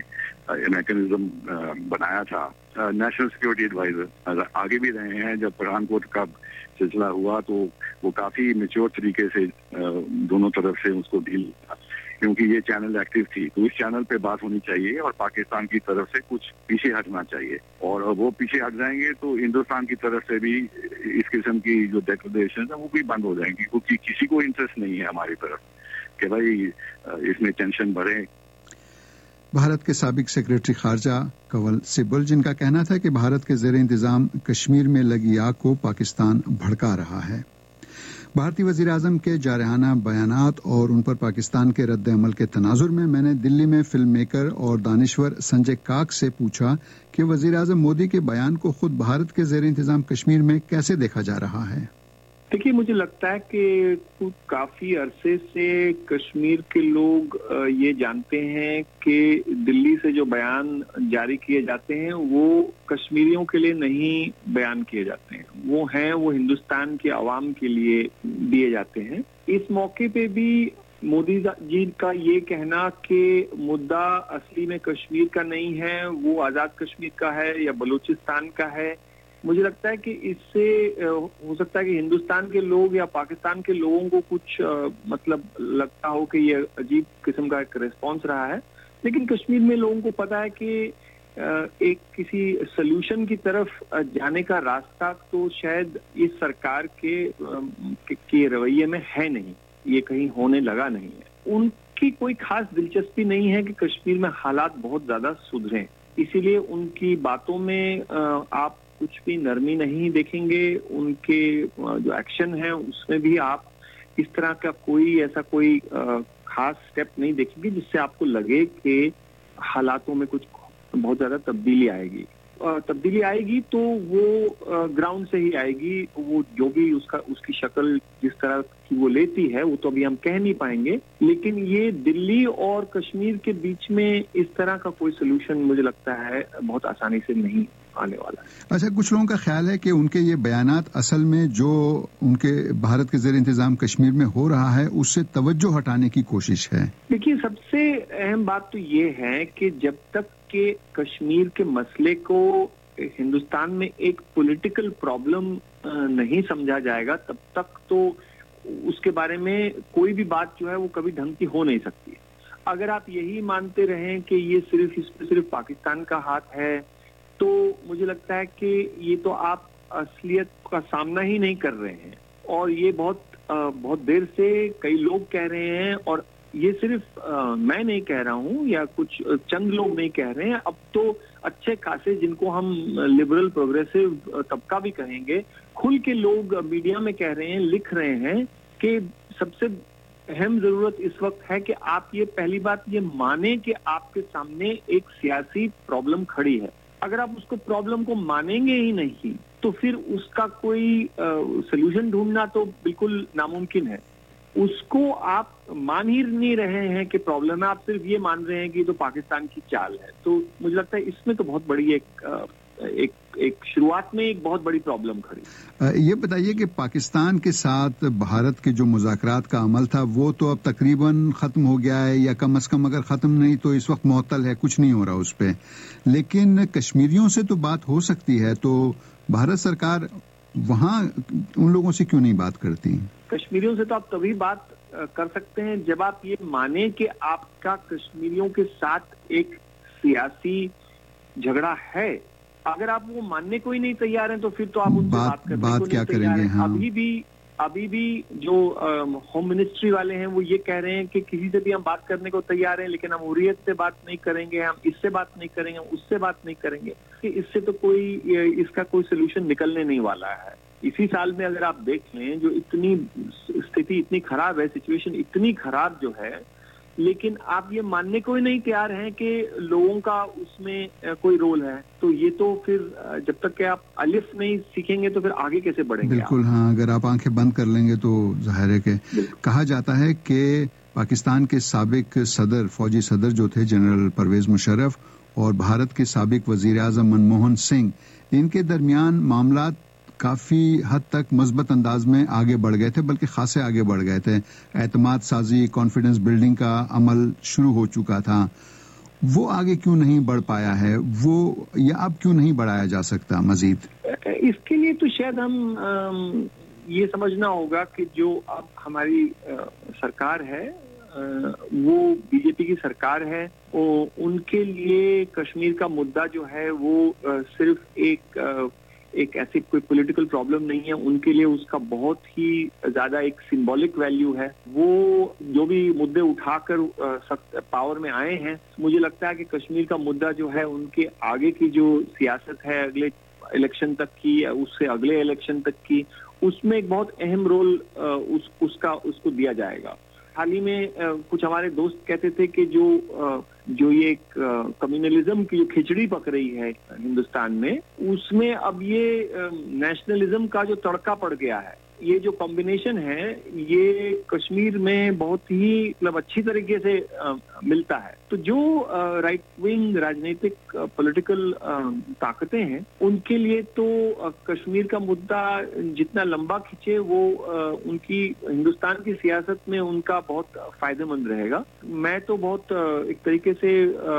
[SPEAKER 18] मैकेनिज्म बनाया था, नेशनल सिक्योरिटी एडवाइजर आगे भी रहे हैं। जब पठानकोट का सिलसिला हुआ तो वो काफी मेच्योर तरीके से दोनों तरफ से उसको डील, क्योंकि ये चैनल एक्टिव थी, तो इस चैनल पे बात होनी चाहिए और पाकिस्तान की तरफ से कुछ पीछे हटना चाहिए। और वो पीछे हट जाएंगे तो हिंदुस्तान की तरफ से भी इस किस्म की जो डिक्लेरेशन है वो भी बंद हो जाएंगी, क्योंकि किसी को इंटरेस्ट नहीं है हमारी तरफ कि भाई इसमें टेंशन बढ़े।
[SPEAKER 1] भारत के साबिक सेक्रेटरी खारजा कंवल सिब्बल, जिनका कहना था कि भारत के ज़ेर इंतज़ाम कश्मीर में लगी आग को पाकिस्तान भड़का रहा है। भारतीय वज़ीर आज़म के जारहाना बयानात और उन पर पाकिस्तान के रद्द अमल के तनाजुर में मैंने दिल्ली में फिल्म मेकर और दानिश्वर संजय काक से पूछा कि वज़ीर आज़म मोदी के बयान को खुद भारत के ज़ेर इंतज़ाम कश्मीर में कैसे देखा जा रहा है।
[SPEAKER 11] देखिए, मुझे लगता है कि काफी अरसे से कश्मीर के लोग ये जानते हैं कि दिल्ली से जो बयान जारी किए जाते हैं वो कश्मीरियों के लिए नहीं बयान किए जाते हैं, वो हैं वो हिंदुस्तान के आवाम के लिए दिए जाते हैं। इस मौके पे भी मोदी जी का ये कहना कि मुद्दा असली में कश्मीर का नहीं है, वो आजाद कश्मीर का है या बलूचिस्तान का है, मुझे लगता है कि इससे हो सकता है कि हिंदुस्तान के लोग या पाकिस्तान के लोगों को कुछ आ, मतलब लगता हो कि ये अजीब किस्म का एक रिस्पॉन्स रहा है। लेकिन कश्मीर में लोगों को पता है कि आ, एक किसी सल्यूशन की तरफ जाने का रास्ता तो शायद इस सरकार के, के, के रवैये में है नहीं, ये कहीं होने लगा नहीं है। उनकी कोई खास दिलचस्पी नहीं है कि कश्मीर में हालात बहुत ज्यादा सुधरें, इसीलिए उनकी बातों में आ, आप कुछ भी नरमी नहीं देखेंगे। उनके जो एक्शन है उसमें भी आप इस तरह का कोई ऐसा कोई खास स्टेप नहीं देखेंगे जिससे आपको लगे कि हालातों में कुछ बहुत ज्यादा तब्दीली आएगी। तब्दीली आएगी तो वो ग्राउंड से ही आएगी, वो जो भी उसका उसकी शक्ल जिस तरह की वो लेती है वो तो अभी हम कह नहीं पाएंगे, लेकिन ये दिल्ली और कश्मीर के बीच में इस तरह का कोई सोल्यूशन मुझे लगता है बहुत आसानी से नहीं आने वाला है।
[SPEAKER 1] अच्छा, कुछ लोगों का ख्याल है कि उनके ये बयानात असल में जो उनके भारत के ज़ेर इंतज़ाम कश्मीर में हो रहा है उससे तवज्जो हटाने की कोशिश है।
[SPEAKER 11] देखिए, सबसे अहम बात तो ये है कि जब तक के कश्मीर के मसले को हिंदुस्तान में एक पॉलिटिकल प्रॉब्लम नहीं समझा जाएगा तब तक तो उसके बारे में कोई भी बात जो है वो कभी ढंग की हो नहीं सकती। अगर आप यही मानते रहें कि ये सिर्फ इसमें सिर्फ पाकिस्तान का हाथ है
[SPEAKER 4] تو مجھے لگتا ہے کہ یہ تو آپ اصلیت کا سامنا ہی نہیں کر رہے ہیں، اور یہ بہت بہت دیر سے کئی لوگ کہہ رہے ہیں، اور یہ صرف میں نہیں کہہ رہا ہوں یا کچھ چند لوگ نہیں کہہ رہے ہیں، اب تو اچھے خاصے جن کو ہم لبرل پروگریسو طبقہ بھی کہیں گے، کھل کے لوگ میڈیا میں کہہ رہے ہیں، لکھ رہے ہیں کہ سب سے اہم ضرورت اس وقت ہے کہ آپ یہ پہلی بات یہ مانیں کہ آپ کے سامنے ایک سیاسی پرابلم کھڑی ہے۔ اگر آپ اس کو پرابلم کو مانیں گے ہی نہیں تو پھر اس کا کوئی سولوشن ڈھونڈنا تو بالکل ناممکن ہے۔ اس کو آپ مان ہی نہیں رہے ہیں کہ پرابلم ہے، آپ صرف یہ مان رہے ہیں کہ یہ تو پاکستان کی چال ہے، تو مجھے لگتا ہے اس میں تو بہت بڑی ایک ایک ایک شروعات میں ایک بہت بڑی پرابلم کھڑی۔
[SPEAKER 1] یہ بتائیے کہ پاکستان کے ساتھ بھارت کے جو مذاکرات کا عمل تھا وہ تو اب تقریباً ختم ہو گیا ہے، یا کم از کم اگر ختم نہیں تو اس وقت معطل ہے، کچھ نہیں ہو رہا اس پہ، لیکن کشمیریوں سے تو بات ہو سکتی ہے، تو بھارت سرکار وہاں ان لوگوں سے کیوں نہیں بات کرتی؟
[SPEAKER 4] کشمیریوں سے تو آپ تبھی بات کر سکتے ہیں جب آپ یہ مانیں کہ آپ کا کشمیریوں کے ساتھ ایک سیاسی جھگڑا ہے۔ اگر آپ وہ ماننے کو ہی نہیں تیار ہیں تو پھر تو آپ ان سے بات کرنے کو نہیں تیار ہیں۔ ابھی بھی ابھی بھی جو ہوم منسٹری والے ہیں وہ یہ کہہ رہے ہیں کہ کسی سے بھی ہم بات کرنے کو تیار ہیں، لیکن ہم حریت سے بات نہیں کریں گے، ہم اس سے بات نہیں کریں گے، ہم اس سے بات نہیں کریں گے، کہ اس سے تو کوئی اس کا کوئی سولوشن نکلنے نہیں والا ہے۔ اسی سال میں اگر آپ دیکھ لیں جو اتنی استھتی اتنی خراب ہے، سچویشن اتنی خراب جو ہے، لیکن آپ یہ ماننے کو ہی نہیں تیار ہیں کہ لوگوں کا اس میں کوئی رول ہے، تو یہ تو پھر جب تک کہ آپ الف نہیں سیکھیں گے تو پھر آگے کیسے بڑھیں گے؟
[SPEAKER 1] بالکل ہاں، اگر آپ آنکھیں بند کر لیں گے تو ظاہر ہے کہ کہا جاتا ہے کہ پاکستان کے سابق صدر فوجی صدر جو تھے جنرل پرویز مشرف اور بھارت کے سابق وزیر اعظم منموہن سنگھ، ان کے درمیان معاملات کافی حد تک مثبت انداز میں آگے بڑھ گئے تھے، بلکہ خاصے آگے بڑھ گئے تھے، اعتماد سازی کانفیڈنس بلڈنگ کا عمل شروع ہو چکا تھا، وہ آگے کیوں نہیں بڑھ پایا ہے، وہ یا اب کیوں نہیں بڑھایا جا سکتا مزید؟
[SPEAKER 4] اس کے لیے تو شاید ہم یہ سمجھنا ہوگا کہ جو اب ہماری سرکار ہے وہ بی جے پی کی سرکار ہے، ان کے لیے کشمیر کا مدعا جو ہے وہ صرف ایک ایک ایسی کوئی پولیٹیکل پرابلم نہیں ہے، ان کے لیے اس کا بہت ہی زیادہ ایک سمبولک ویلیو ہے۔ وہ جو بھی مدعے اٹھا کر پاور میں آئے ہیں، مجھے لگتا ہے کہ کشمیر کا مدعا جو ہے ان کے آگے کی جو سیاست ہے اگلے الیکشن تک کی، اس سے اگلے الیکشن تک کی، اس میں ایک بہت اہم رول اس, اس کا اس کو دیا جائے گا۔ حال ہی میں کچھ ہمارے دوست کہتے تھے کہ جو جو یہ کمیونلزم کی جو کھچڑی پک رہی ہے ہندوستان میں، اس میں اب یہ نیشنلزم کا جو تڑکا پڑ گیا ہے، یہ جو کمبینیشن ہے یہ کشمیر میں بہت ہی مطلب اچھی طریقے سے ملتا ہے۔ تو جو رائٹ ونگ راجنیتک پولیٹیکل طاقتیں ہیں ان کے لیے تو کشمیر کا مدعا جتنا لمبا کھینچے وہ ان کی ہندوستان کی سیاست میں ان کا بہت فائدہ مند رہے گا۔ میں تو بہت ایک طریقے سے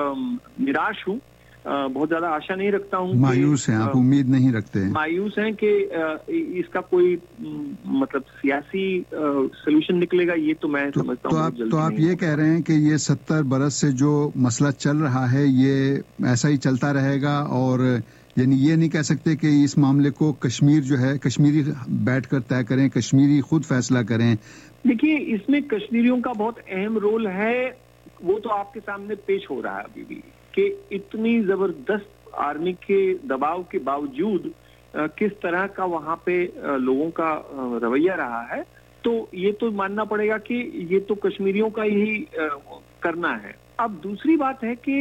[SPEAKER 4] نراش ہوں، بہت زیادہ آشا نہیں رکھتا ہوں،
[SPEAKER 1] مایوس ہیں آپ، امید نہیں رکھتے؟
[SPEAKER 4] مایوس ہیں کہ اس کا کوئی مطلب سیاسی سولوشن نکلے گا، یہ تو میں سمجھتا ہوں۔
[SPEAKER 1] تو آپ یہ کہہ رہے ہیں کہ یہ ستر برس سے جو مسئلہ چل رہا ہے یہ ایسا ہی چلتا رہے گا، اور یعنی یہ نہیں کہہ سکتے کہ اس معاملے کو کشمیر جو ہے کشمیری بیٹھ کر طے کریں، کشمیری خود فیصلہ کریں؟
[SPEAKER 4] دیکھیے اس میں کشمیریوں کا بہت اہم رول ہے، وہ تو آپ کے سامنے پیش ہو رہا ہے ابھی بھی، کہ اتنی زبردست آرمی کے دباؤ کے باوجود کس طرح کا وہاں پہ لوگوں کا رویہ رہا ہے، تو یہ تو ماننا پڑے گا کہ یہ تو کشمیریوں کا ہی کرنا ہے۔ اب دوسری بات ہے کہ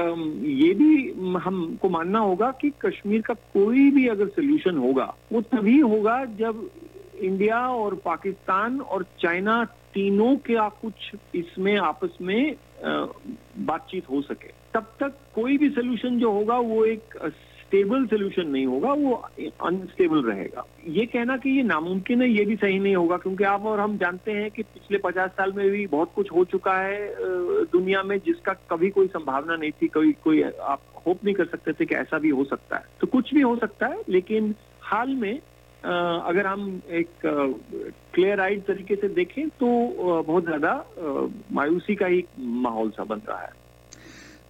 [SPEAKER 4] یہ بھی ہم کو ماننا ہوگا کہ کشمیر کا کوئی بھی اگر سولوشن ہوگا وہ تبھی ہوگا جب انڈیا اور پاکستان اور چائنا تینوں کا کچھ اس میں آپس میں بات چیت ہو سکے۔ تب تک کوئی بھی سولوشن جو ہوگا وہ ایک اسٹیبل سولوشن نہیں ہوگا، وہ انسٹیبل رہے گا۔ یہ کہنا کہ یہ ناممکن ہے یہ بھی صحیح نہیں ہوگا، کیونکہ آپ اور ہم جانتے ہیں کہ پچھلے پچاس سال میں بھی بہت کچھ ہو چکا ہے دنیا میں جس کا کبھی کوئی سمبھاونا نہیں تھی، کوئی کوئی آپ ہوپ نہیں کر سکتے تھے کہ ایسا بھی ہو سکتا ہے۔ تو کچھ بھی ہو سکتا ہے، لیکن حال میں اگر ہم ایک کلیئر آئیڈ طریقے سے دیکھیں تو بہت زیادہ مایوسی کا ہی ماحول سا بن رہا ہے۔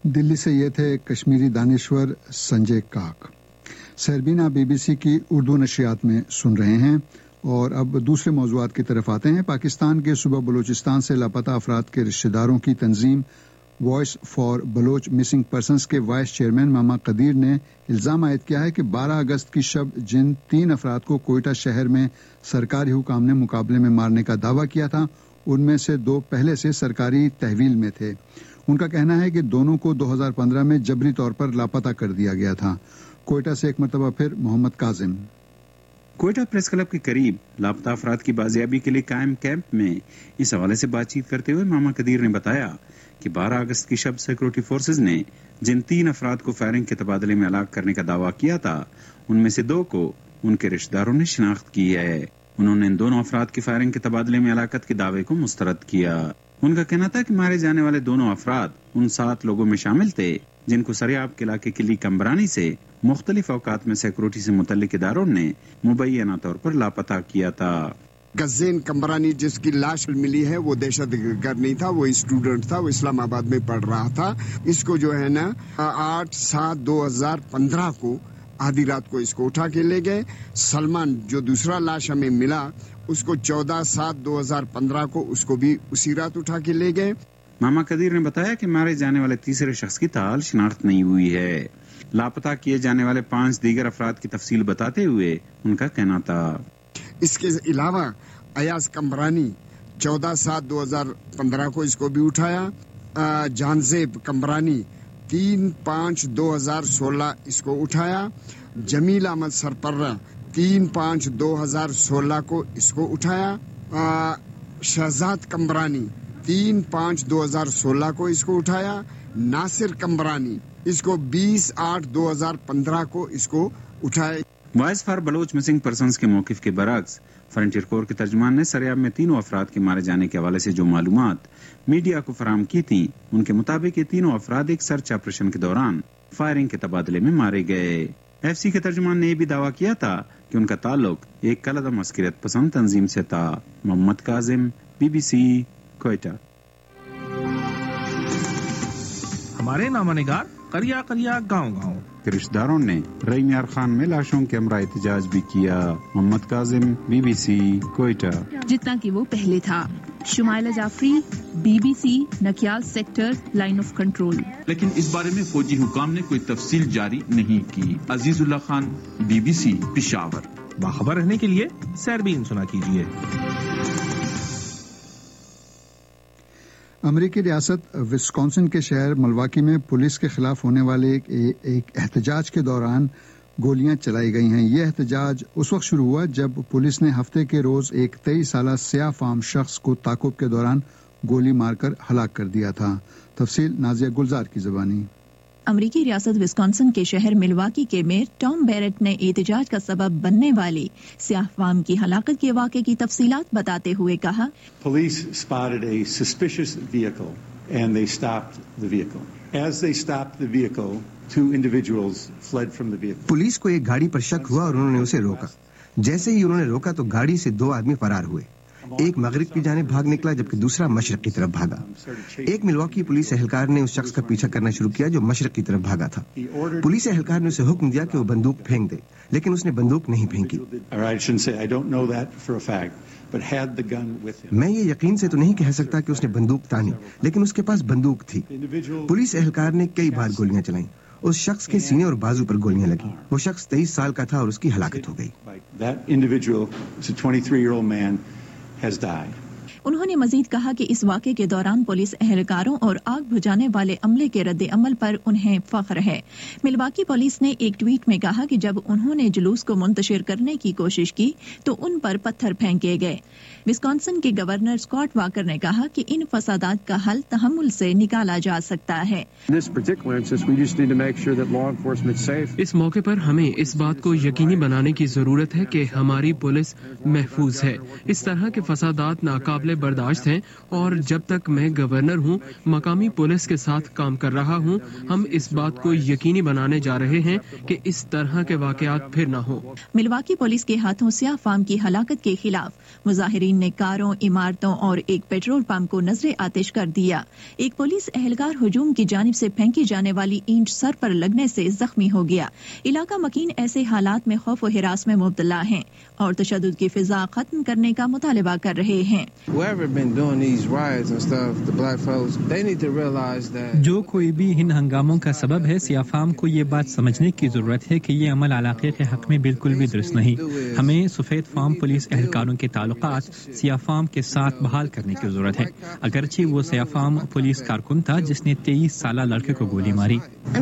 [SPEAKER 1] دلی سے یہ تھے کشمیری دانشور سنجے کاک. سیربینا بی بی سی کی اردو نشریات میں سن رہے ہیں. اور اب دوسرے موضوعات کی طرف آتے ہیں. پاکستان کے صوبہ بلوچستان سے لاپتہ افراد کے رشتہ داروں کی تنظیم voice for Baloch missing persons کے وائس چیئرمین ماما قدیر نے الزام عائد کیا ہے کہ بارہ اگست کی شب جن تین افراد کو کوئٹہ شہر میں سرکاری حکام نے مقابلے میں مارنے کا دعویٰ کیا تھا ان میں سے دو پہلے سے سرکاری تحویل میں تھے. ان کا کہنا ہے کہ دونوں کو دو ہزار پندرہ میں جبری طور پر لاپتہ کر دیا گیا تھا. کوئٹہ سے ایک مرتبہ پھر محمد کاظم.
[SPEAKER 8] کوئٹہ پریس کلب کے قریب لاپتہ افراد کی بازیابی کے لیے قائم کیمپ میں اس حوالے سے بات چیت کرتے ہوئے ماما قدیر نے بتایا کہ بارہ اگست کی شب سیکورٹی فورسز نے جن تین افراد کو فائرنگ کے تبادلے میں ہلاک کرنے کا دعویٰ کیا تھا ان میں سے دو کو ان کے رشتہ داروں نے شناخت کی ہے. انہوں نے ان دونوں افراد کی فائرنگ کے تبادلے میں ہلاکت کے دعوے کو مسترد کیا. ان کا کہنا تھا کہ مارے جانے والے دونوں افراد ان سات لوگوں میں شامل تھے جن کو سریاب کے علاقے کلی کمبرانی سے مختلف اوقات میں سیکورٹی سے متعلق اداروں نے مبینہ طور پر لاپتہ کیا تھا.
[SPEAKER 9] غزین کمبرانی جس کی لاش ملی ہے وہ دہشت گرد نہیں تھا، وہ اسٹوڈنٹ تھا، وہ اسلام آباد میں پڑھ رہا تھا. اس کو جو ہے نا آٹھ سات دو ہزار پندرہ کو آدھی رات کو اس کو اٹھا کے لے گئے. سلمان جو دوسرا لاش ہمیں ملا اس کو چودہ سات دو ہزار پندرہ کو اس کو بھی اسی رات اٹھا کے لے گئے.
[SPEAKER 8] ماما قدیر نے بتایا کہ مارے جانے والے تیسرے شخص کی تال شناخت نہیں ہوئی ہے. لاپتہ کیے جانے والے پانچ دیگر افراد کی تفصیل بتاتے ہوئے ان کا کہنا تھا
[SPEAKER 9] اس کے علاوہ ایاز کمبرانی چودہ سات دو ہزار پندرہ کو اس کو بھی اٹھایا. جانزیب کمبرانی تین پانچ دو ہزار سولہ اس کو اٹھایا. جمیل احمد سرپرہ تین پانچ دو ہزار سولہ کو اس کو اٹھایا. شہزاد کمبرانی تین پانچ دو ہزار سولہ کو اس کو اٹھایا. ناصر کمبرانی اس کو بیس آٹھ دو ہزار پندرہ کو اس کو اٹھایا.
[SPEAKER 8] Voice for Baloch missing persons کے موقف کے برعکس فرنٹیئر کور کے ترجمان نے سریاب میں تینوں افراد کے مارے جانے کے حوالے سے جو معلومات میڈیا کو فراہم کی تھیں ان کے مطابق یہ تینوں افراد ایک سرچ آپریشن کے دوران فائرنگ کے تبادلے میں مارے گئے. ایف سی کے ترجمان نے یہ بھی دعویٰ کیا تھا کہ ان کا تعلق ایک کالعدم عسکریت پسند تنظیم سے تھا. Muhammad Kazim, B B C, Quetta.
[SPEAKER 7] ہمارے نامہ نگار کریا کریا گاؤں گاؤں
[SPEAKER 8] کے رشتہ داروں نے رئی میار خان میں لاشوں کے ہمراہ احتجاج بھی کیا. Muhammad Kazim, B B C, Quetta.
[SPEAKER 22] جتنا کہ وہ پہلے تھا. Shumaila Jafri, B B C, Nakyal sector, line of control.
[SPEAKER 23] لیکن اس بارے میں فوجی حکام نے کوئی تفصیل جاری نہیں کی. Azizullah Khan, B B C, Peshawar.
[SPEAKER 7] باخبر رہنے کے لیے سیربین سنا کیجیے.
[SPEAKER 1] امریکی ریاست وسکونسن کے شہر ملواکی میں پولیس کے خلاف ہونے والے ایک, ایک احتجاج کے دوران گولیاں چلائی گئی ہیں. یہ احتجاج اس وقت شروع ہوا جب پولیس نے ہفتے کے روز ایک تیئیس سالہ سیاہ فام شخص کو تعاقب کے دوران گولی مار کر ہلاک کر دیا تھا. تفصیل نازیہ گلزار کی زبانی.
[SPEAKER 22] امریکی ریاست وسکونسن کے شہر ملواکی کے میئر ٹام بیرٹ نے احتجاج کا سبب بننے والی سیاہ فام کی ہلاکت کے واقعے کی تفصیلات بتاتے ہوئے کہا،
[SPEAKER 24] Police spotted a suspicious vehicle and they stopped the vehicle. As they stopped the vehicle, two individuals fled from the vehicle.
[SPEAKER 6] Police کو ایک گاڑی پر شک ہوا اور انہوں نے اسے روکا. جیسے ہی انہوں نے روکا تو گاڑی سے دو آدمی فرار ہوئے. ایک مغرب کی جانب بھاگ نکلا جبکہ دوسرا مشرق کی طرف بھاگا. ایک ملواکی پولیس اہلکار نے اس شخص کا پیچھا کرنا شروع کیا جو مشرق کی طرف بھاگا تھا. پولیس اہلکار نے اسے حکم دیا کہ وہ بندوق پھینک دے لیکن اس نے بندوق نہیں پھینکی. میں یہ یقین سے تو نہیں کہہ سکتا کہ اس نے بندوق تانی لیکن اس کے پاس بندوق تھی. پولیس اہلکار نے کئی بار گولیاں چلائیں. اس شخص کے سینے اور بازو پر گولیاں لگیں. وہ شخص تیئیس سال کا تھا اور اس کی ہلاکت ہو گئی.
[SPEAKER 22] انہوں نے مزید کہا کہ اس واقعے کے دوران پولیس اہلکاروں اور آگ بجھانے والے عملے کے رد عمل پر انہیں فخر ہے. ملواکی پولیس نے ایک ٹویٹ میں کہا کہ جب انہوں نے جلوس کو منتشر کرنے کی کوشش کی تو ان پر پتھر پھینکے گئے. وسکونسن کے گورنر اسکاٹ واکر نے کہا کہ ان فسادات کا حل تحمل سے نکالا جا سکتا ہے.
[SPEAKER 25] اس موقع پر ہمیں اس بات کو یقینی بنانے کی ضرورت ہے کہ ہماری پولیس محفوظ ہے. اس طرح کے فسادات ناقابل مسئلے برداشت ہیں اور جب تک میں گورنر ہوں مقامی پولیس کے ساتھ کام کر رہا ہوں ہم اس بات کو یقینی بنانے جا رہے ہیں کہ اس طرح کے واقعات پھر نہ ہوں۔
[SPEAKER 22] ملواکی پولیس کے ہاتھوں سیاہ فام کی ہلاکت کے خلاف مظاہرین نے کاروں، عمارتوں اور ایک پیٹرول پمپ کو نظر آتش کر دیا۔ ایک پولیس اہلکار ہجوم کی جانب سے پھینکی جانے والی اینٹ سر پر لگنے سے زخمی ہو گیا۔ علاقہ مکین ایسے حالات میں خوف و ہراس میں مبتلا ہیں اور تشدد کی فضا ختم کرنے کا مطالبہ کر رہے ہیں۔
[SPEAKER 2] جو کوئی بھی ان ہنگاموں کا سبب ہے، سیاہ فام کو یہ بات سمجھنے کی ضرورت ہے کہ یہ عمل علاقے کے حق میں بالکل بھی درست نہیں۔ ہمیں سفید فام پولیس اہلکاروں کے تعلقات سیاہ فام کے ساتھ بحال کرنے کی ضرورت ہے، اگرچہ وہ سیاہ فام پولیس کارکن تھا جس نے تیئیس سالہ لڑکے کو گولی ماری۔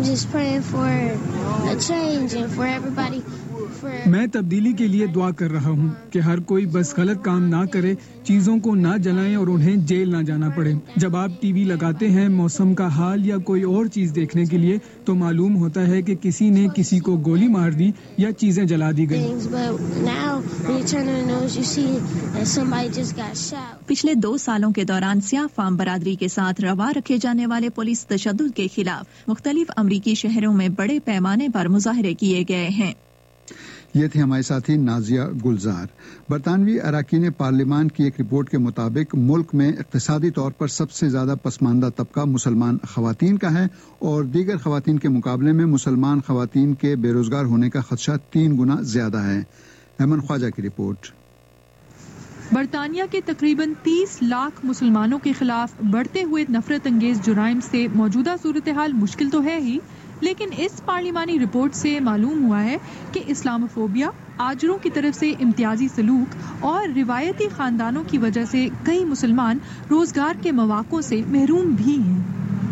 [SPEAKER 5] میں تبدیلی کے لیے دعا کر رہا ہوں کہ ہر کوئی بس غلط کام نہ کرے، چیزوں کو نہ جلائیں اور انہیں جیل نہ جانا پڑے۔ جب آپ ٹی وی لگاتے ہیں موسم کا حال یا کوئی اور چیز دیکھنے کے لیے تو معلوم ہوتا ہے کہ کسی نے کسی کو گولی مار دی یا چیزیں جلا دی گئی۔
[SPEAKER 22] پچھلے دو سالوں کے دوران سیاہ فام برادری کے ساتھ روا رکھے جانے والے پولیس تشدد کے خلاف مختلف امریکی شہروں میں بڑے پیمانے پر مظاہرے کیے گئے ہیں۔
[SPEAKER 1] یہ تھی ہمارے ساتھی نازیہ گلزار۔ برطانوی اراکین پارلیمان کی ایک رپورٹ کے مطابق ملک میں اقتصادی طور پر سب سے زیادہ پسماندہ طبقہ مسلمان خواتین کا ہے اور دیگر خواتین کے مقابلے میں مسلمان خواتین کے بے روزگار ہونے کا خدشہ تین گنا زیادہ ہے۔ ایمن خواجہ کی رپورٹ۔
[SPEAKER 10] برطانیہ کے تقریباً تیس لاکھ مسلمانوں کے خلاف بڑھتے ہوئے نفرت انگیز جرائم سے موجودہ صورتحال مشکل تو ہے ہی، لیکن اس پارلیمانی رپورٹ سے معلوم ہوا ہے کہ اسلام فوبیا، آجروں کی طرف سے امتیازی سلوک اور روایتی خاندانوں کی وجہ سے کئی مسلمان روزگار کے مواقع سے محروم بھی ہیں۔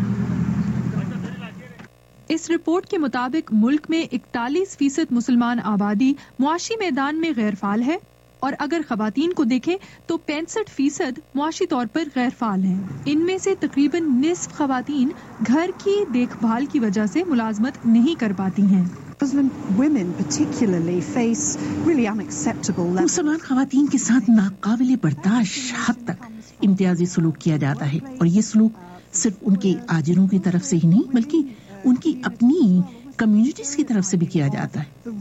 [SPEAKER 10] اس رپورٹ کے مطابق ملک میں اکتالیس فیصد مسلمان آبادی معاشی میدان میں غیر فعال ہے اور اگر خواتین کو دیکھیں تو پینسٹھ فیصد معاشی طور پر غیر فعال ہیں۔ ان میں سے تقریباً نصف خواتین گھر کی دیکھ بھال کی وجہ سے ملازمت نہیں کر پاتی ہیں۔
[SPEAKER 12] مسلمان خواتین کے ساتھ ناقابل برداشت حد تک امتیازی سلوک کیا جاتا ہے اور یہ سلوک صرف ان کے آجروں کی طرف سے ہی نہیں بلکہ ان کی اپنی کمیونٹیز کی طرف سے بھی کیا جاتا ہے۔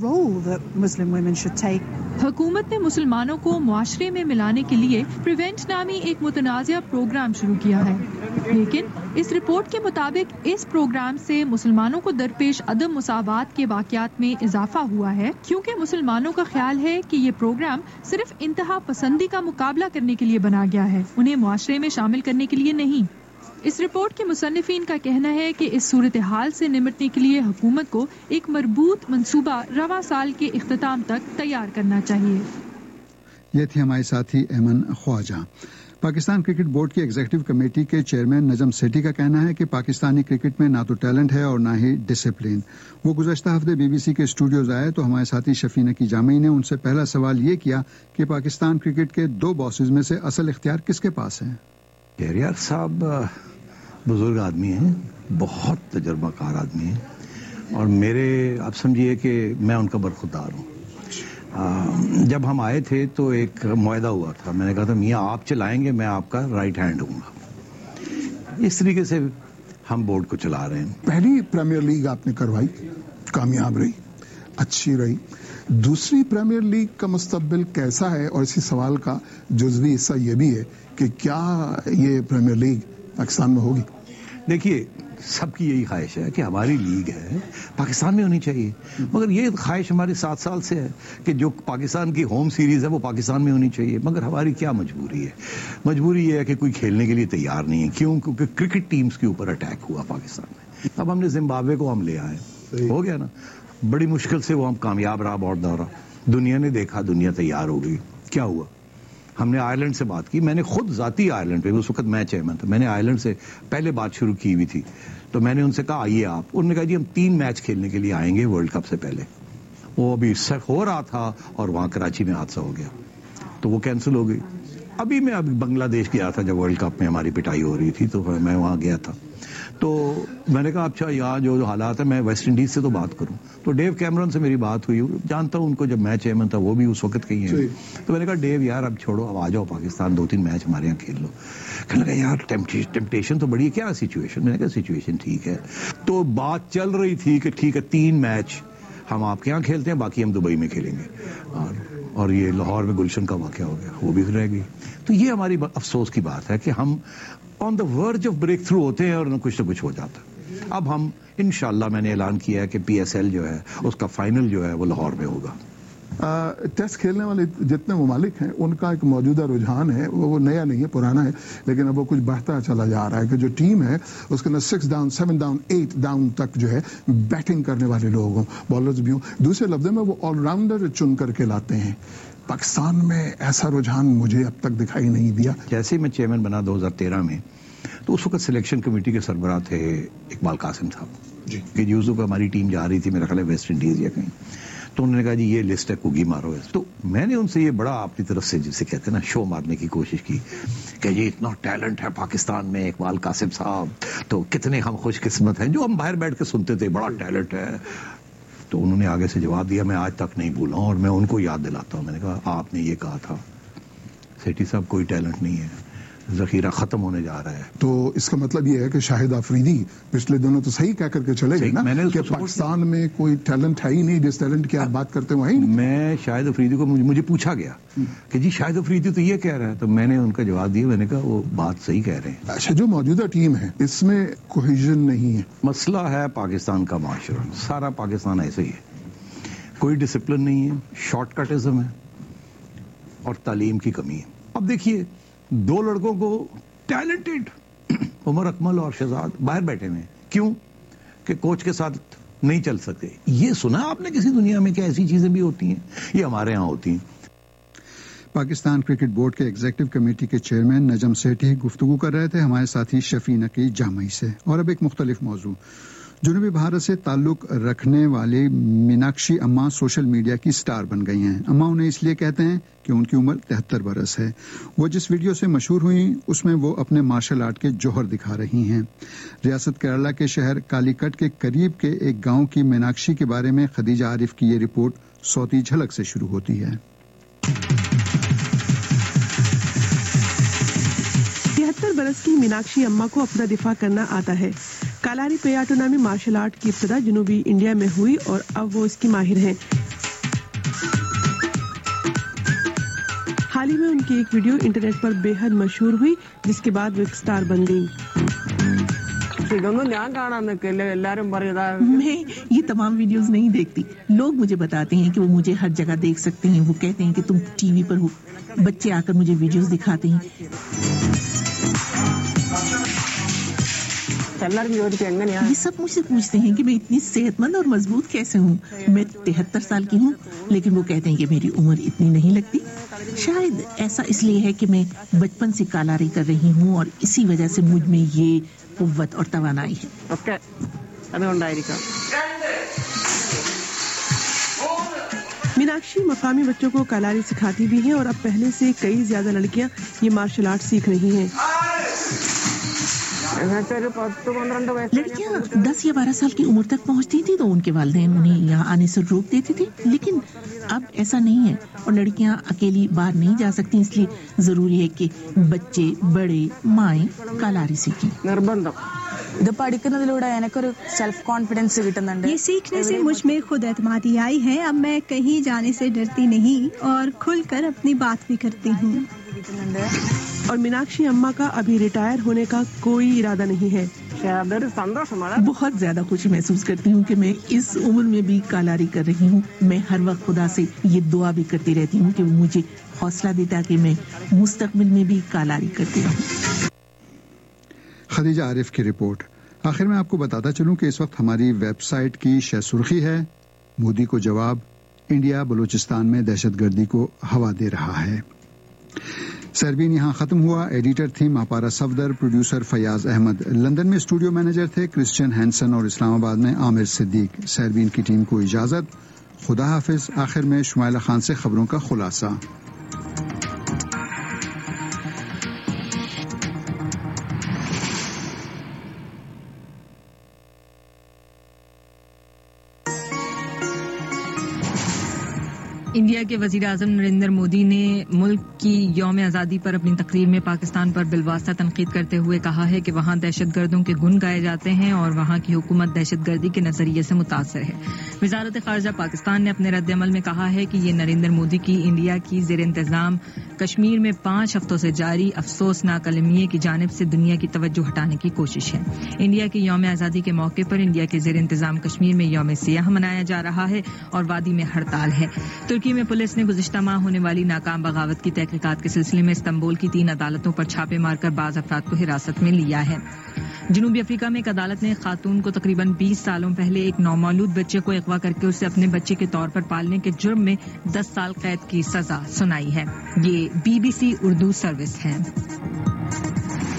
[SPEAKER 10] حکومت نے مسلمانوں کو معاشرے میں ملانے کے لیے پریونٹ نامی ایک متنازع پروگرام شروع کیا ہے، لیکن اس رپورٹ کے مطابق اس پروگرام سے مسلمانوں کو درپیش عدم مساوات کے واقعات میں اضافہ ہوا ہے، کیونکہ مسلمانوں کا خیال ہے کہ یہ پروگرام صرف انتہا پسندی کا مقابلہ کرنے کے لیے بنا گیا ہے، انہیں معاشرے میں شامل کرنے کے لیے نہیں۔ اس رپورٹ کے مصنفین کا کہنا ہے کہ اس صورتحال سے نمٹنے کے لیے حکومت کو ایک مربوط منصوبہ رواں سال کے اختتام تک تیار کرنا چاہیے۔
[SPEAKER 1] یہ تھی ہمارے ساتھی ایمن خواجہ۔ پاکستان کرکٹ بورڈ کی ایگزیکٹو کمیٹی کے چیئرمین نجم سیٹھی کا کہنا ہے کہ پاکستانی کرکٹ میں نہ تو ٹیلنٹ ہے اور نہ ہی ڈسپلن۔ وہ گزشتہ ہفتے بی بی سی کے اسٹوڈیوز آئے تو ہمارے ساتھی شفیع نقی جامعی نے ان سے پہلا سوال یہ کیا کہ پاکستان کرکٹ کے دو باسز میں سے اصل اختیار کس کے پاس ہے؟
[SPEAKER 13] شہریار صاحب بزرگ آدمی ہیں، بہت تجربہ کار آدمی ہیں اور میرے آپ سمجھیے کہ میں ان کا برخودار ہوں۔ جب ہم آئے تھے تو ایک معاہدہ ہوا تھا، میں نے کہا تھا میاں آپ چلائیں گے، میں آپ کا رائٹ ہینڈ ہوں گا۔ اس طریقے سے ہم بورڈ کو چلا رہے ہیں۔
[SPEAKER 14] پہلی پریمیئر لیگ آپ نے کروائی، کامیاب رہی، اچھی رہی۔ دوسری پریمیئر لیگ کا مستقبل کیسا ہے؟ اور اسی سوال کا جزوی حصہ یہ بھی ہے کہ کیا یہ پریمیئر لیگ پاکستان میں ہوگی؟
[SPEAKER 13] دیکھیے، سب کی یہی خواہش ہے کہ ہماری لیگ ہے پاکستان میں ہونی چاہیے، مگر یہ خواہش ہماری سات سال سے ہے کہ جو پاکستان کی ہوم سیریز ہے وہ پاکستان میں ہونی چاہیے، مگر ہماری کیا مجبوری ہے؟ مجبوری یہ ہے کہ کوئی کھیلنے کے لیے تیار نہیں ہے۔ کیوں؟ کیونکہ کرکٹ ٹیمز کے اوپر اٹیک ہوا پاکستان میں۔ اب ہم نے زمبابوے کو ہم لے آئے، ہو گیا نا، بڑی مشکل سے وہ ہم کامیاب رہا بہت دورہ، دنیا نے دیکھا، دنیا تیار ہو گئی۔ کیا ہوا؟ ہم نے آئرلینڈ سے بات کی، میں نے خود ذاتی آئرلینڈ پہ، اس وقت میں چیئرمین تھا، میں نے آئرلینڈ سے پہلے بات شروع کی ہوئی تھی، تو میں نے ان سے کہا آئیے آپ، انہوں نے کہا جی ہم تین میچ کھیلنے کے لیے آئیں گے ورلڈ کپ سے پہلے۔ وہ ابھی سیٹ ہو رہا تھا اور وہاں کراچی میں حادثہ ہو گیا تو وہ کینسل ہو گئی۔ ابھی میں ابھی بنگلہ دیش گیا تھا جب ورلڈ کپ میں ہماری پٹائی ہو رہی تھی تو میں وہاں گیا تھا, تو میں نے کہا اچھا یہاں جو حالات ہیں میں ویسٹ انڈیز سے تو بات کروں. تو ڈیو کیمرون سے میری بات ہوئی, جانتا ہوں ان کو, جب میں چیئرمین تھا وہ بھی اس وقت کہیں ہیں. تو میں نے کہا ڈیو یار اب چھوڑو, اب آ جاؤ پاکستان, دو تین میچ ہمارے یہاں کھیل لو. کہنے لگا یار ٹیمپٹیشن تو بڑی ہے, کیا سچویشن؟ میں نے کہا سچویشن ٹھیک ہے. تو بات چل رہی تھی کہ ٹھیک ہے تین میچ ہم آپ کے یہاں کھیلتے ہیں, باقی ہم دبئی میں کھیلیں گے. اور اور یہ لاہور میں گلشن کا واقعہ ہو گیا, وہ بھی رہ گئی. تو یہ ہماری افسوس کی بات ہے کہ ہم on the verge of breakthrough ہوتے ہیں اور کچھ نہ کچھ ہو جاتا ہے. اب ہم انشاءاللہ میں نے اعلان کیا ہے کہ پی ایس ایل جو ہے اس کا فائنل جو ہے وہ لاہور میں ہوگا.
[SPEAKER 14] ٹیسٹ کھیلنے والے جتنے ممالک ہیں ان کا ایک موجودہ رجحان ہے, وہ نیا نہیں ہے, پرانا ہے, لیکن اب وہ کچھ بڑھتا چلا جا رہا ہے کہ جو ٹیم ہے اس کے اندر six down, seven down, eight down تک جو ہے بیٹنگ کرنے والے لوگ ہوں, بالرز بھی ہوں. دوسرے لفظوں میں وہ آل راؤنڈر چن کر کے لاتے ہیں. پاکستان میں ایسا رجحان مجھے اب تک دکھائی نہیں دیا.
[SPEAKER 13] جیسے ہی میں چیئرمین بنا دو ہزار تیرہ میں, تو اس وقت سلیکشن کمیٹی کے سربراہ تھے اقبال قاسم صاحب جی, کہ یوزو کو ہماری ٹیم جا رہی تھی میرا خیال ہے ویسٹ انڈیز یا کہیں, تو انہوں نے کہا جی یہ لسٹ ہے کوگی مارو ہے. تو میں نے ان سے یہ بڑا اپنی طرف سے جسے کہتے ہیں نا شو مارنے کی کوشش کی کہ یہ اتنا ٹیلنٹ ہے پاکستان میں, اقبال قاسم صاحب تو کتنے ہم خوش قسمت ہیں, جو ہم باہر بیٹھ کے سنتے تھے بڑا ٹیلنٹ ہے. تو انہوں نے آگے سے جواب دیا, میں آج تک نہیں بھولا ہوں اور میں ان کو یاد دلاتا ہوں. میں نے کہا آپ نے یہ کہا تھا سیٹھی صاحب کوئی ٹیلنٹ نہیں ہے, ذخیرہ ختم ہونے جا رہا ہے.
[SPEAKER 14] تو اس کا مطلب یہ ہے کہ شاہد آفریدی پچھلے دنوں تو صحیح کہہ کر کے چلے گئے نا کہ پاکستان میں کوئی ٹیلنٹ ہے ہی نہیں, جس ٹیلنٹ کی آپ بات کرتے ہیں وہی.
[SPEAKER 13] میں شاہد آفریدی کو مجھے پوچھا گیا کہ جی شاہد آفریدی تو یہ کہہ رہا ہے, تو میں نے ان کا جواب دیا, میں نے کہا وہ بات صحیح کہہ رہے ہیں.
[SPEAKER 14] اچھا, جو موجودہ ٹیم ہے اس میں کوہیژن نہیں ہے.
[SPEAKER 13] مسئلہ ہے پاکستان کا معاشرہ, سارا پاکستان ایسے ہی ہے, کوئی ڈسپلن نہیں ہے, شارٹ کٹزم ہے اور تعلیم کی کمی ہے. اب دیکھیے دو لڑکوں کو ٹیلنٹڈ عمر اکمل اور شہزاد باہر بیٹھے ہوئے, کیوں کہ کوچ کے ساتھ نہیں چل سکتے. یہ سنا آپ نے کسی دنیا میں کہ ایسی چیزیں بھی ہوتی ہیں؟ یہ ہمارے ہاں ہوتی ہیں.
[SPEAKER 1] پاکستان کرکٹ بورڈ کے ایگزیکٹو کمیٹی کے چیئرمین نجم سیٹھی گفتگو کر رہے تھے ہمارے ساتھی شفیع نقی جامعی سے. اور اب ایک مختلف موضوع, جنوبی بھارت سے تعلق رکھنے والی میناکشی اماں سوشل میڈیا کی سٹار بن گئی ہیں. اماں انہیں اس لیے کہتے ہیں کہ ان کی عمر تہتر برس ہے. وہ جس ویڈیو سے مشہور ہوئیں اس میں وہ اپنے مارشل آرٹ کے جوہر دکھا رہی ہیں. ریاست کیرلا کے شہر کالی کٹ کے قریب کے ایک گاؤں کی میناکشی کے بارے میں خدیجہ عارف کی یہ رپورٹ صوتی جھلک سے شروع ہوتی ہے.
[SPEAKER 15] تہتر برس کی میناکشی اماں کو اپنا دفاع کرنا آتا ہے. کالاری پیاٹو نامی مارشل آرٹ کی ابتدا جنوبی انڈیا میں ہوئی اور اب وہ اس کی ماہر ہیں. حال ہی میں ان کی ایک ویڈیو انٹرنیٹ پر بے حد مشہور ہوئی, جس کے بعد وہ ایک سٹار بن گئی.
[SPEAKER 12] میں یہ تمام ویڈیوز نہیں دیکھتی. لوگ مجھے بتاتے ہیں کہ وہ مجھے ہر جگہ دیکھ سکتے ہیں. وہ کہتے ہیں کہ تم ٹی وی پر ہو. بچے آ کر مجھے ویڈیوز دکھاتے ہیں. یہ سب مجھ سے پوچھتے ہیں کہ میں اتنی صحت مند اور مضبوط کیسے ہوں. میں تہتر سال کی ہوں, لیکن وہ کہتے ہیں کہ میری عمر اتنی نہیں لگتی. شاید ایسا اس لیے ہے کہ میں بچپن سے کالاری کر رہی ہوں اور اسی وجہ سے مجھ میں یہ قوت اور توانائی ہے.
[SPEAKER 15] میناکشی مقامی بچوں کو کالاری سکھاتی بھی ہیں اور اب پہلے سے کئی زیادہ لڑکیاں یہ مارشل آرٹ سیکھ رہی ہیں.
[SPEAKER 12] لڑکیاں دس یا بارہ سال کی عمر تک پہنچتی تھی تو ان کے والدین انہیں یہاں آنے سے روک دیتے تھے, لیکن اب ایسا نہیں ہے اور لڑکیاں اکیلی باہر نہیں جا سکتی. اس لیے ضروری ہے کہ بچے, بڑے, مائیں کالاری سیکھیں.
[SPEAKER 16] یہ سیکھنے سے مجھ میں خود اعتمادی آئی ہے. اب میں کہیں جانے سے ڈرتی نہیں اور کھل کر اپنی بات بھی کرتی ہوں.
[SPEAKER 15] اور میناکشی اماں کا ابھی ریٹائر ہونے کا کوئی ارادہ نہیں ہے.
[SPEAKER 12] بہت زیادہ خوشی محسوس کرتی ہوں کہ میں اس عمر میں بھی کالاری کر رہی ہوں. میں ہر وقت خدا سے یہ دعا بھی کرتی رہتی ہوں کہ وہ مجھے حوصلہ دیتا کہ میں مستقبل میں بھی کالاری کرتی رہوں.
[SPEAKER 1] خدیجہ عارف کی رپورٹ. آخر میں آپ کو بتاتا چلوں کہ اس وقت ہماری ویب سائٹ کی شہ سرخی ہے, مودی کو جواب, انڈیا بلوچستان میں دہشت گردی کو ہوا دے رہا ہے. سیربین یہاں ختم ہوا. ایڈیٹر تھی ماپارا صفدر, پروڈیوسر فیاض احمد. لندن میں اسٹوڈیو مینیجر تھے کرسچن ہینسن اور اسلام آباد میں عامر صدیق. سیربین کی ٹیم کو اجازت. خدا حافظ. آخر میں شمائلہ خان سے خبروں کا خلاصہ.
[SPEAKER 3] انڈیا کے وزیر اعظم نریندر مودی نے ملک کی یوم آزادی پر اپنی تقریر میں پاکستان پر بالواسطہ تنقید کرتے ہوئے کہا ہے کہ وہاں دہشت گردوں کے گن گائے جاتے ہیں اور وہاں کی حکومت دہشت گردی کے نظریے سے متاثر ہے. وزارت خارجہ پاکستان نے اپنے رد عمل میں کہا ہے کہ یہ نریندر مودی کی انڈیا کی زیر انتظام کشمیر میں پانچ ہفتوں سے جاری افسوسناک المیے کی جانب سے دنیا کی توجہ ہٹانے کی کوشش ہے. انڈیا کی یوم آزادی کے موقع پر انڈیا کے زیر انتظام کشمیر میں یوم سیاہ منایا جا رہا ہے اور وادی میں ہڑتال ہے. ترکی میں پولیس نے گزشتہ ماہ ہونے والی ناکام بغاوت کی تحقیقات کے سلسلے میں استنبول کی تین عدالتوں پر چھاپے مار کر بعض افراد کو حراست میں لیا ہے. جنوبی افریقہ میں ایک عدالت نے خاتون کو تقریباً بیس سالوں پہلے ایک نومولود بچے کو اغوا کر کے اسے اپنے بچے کے طور پر پالنے کے جرم میں دس سال قید کی سزا سنائی ہے. یہ B B C Urdu service ہے.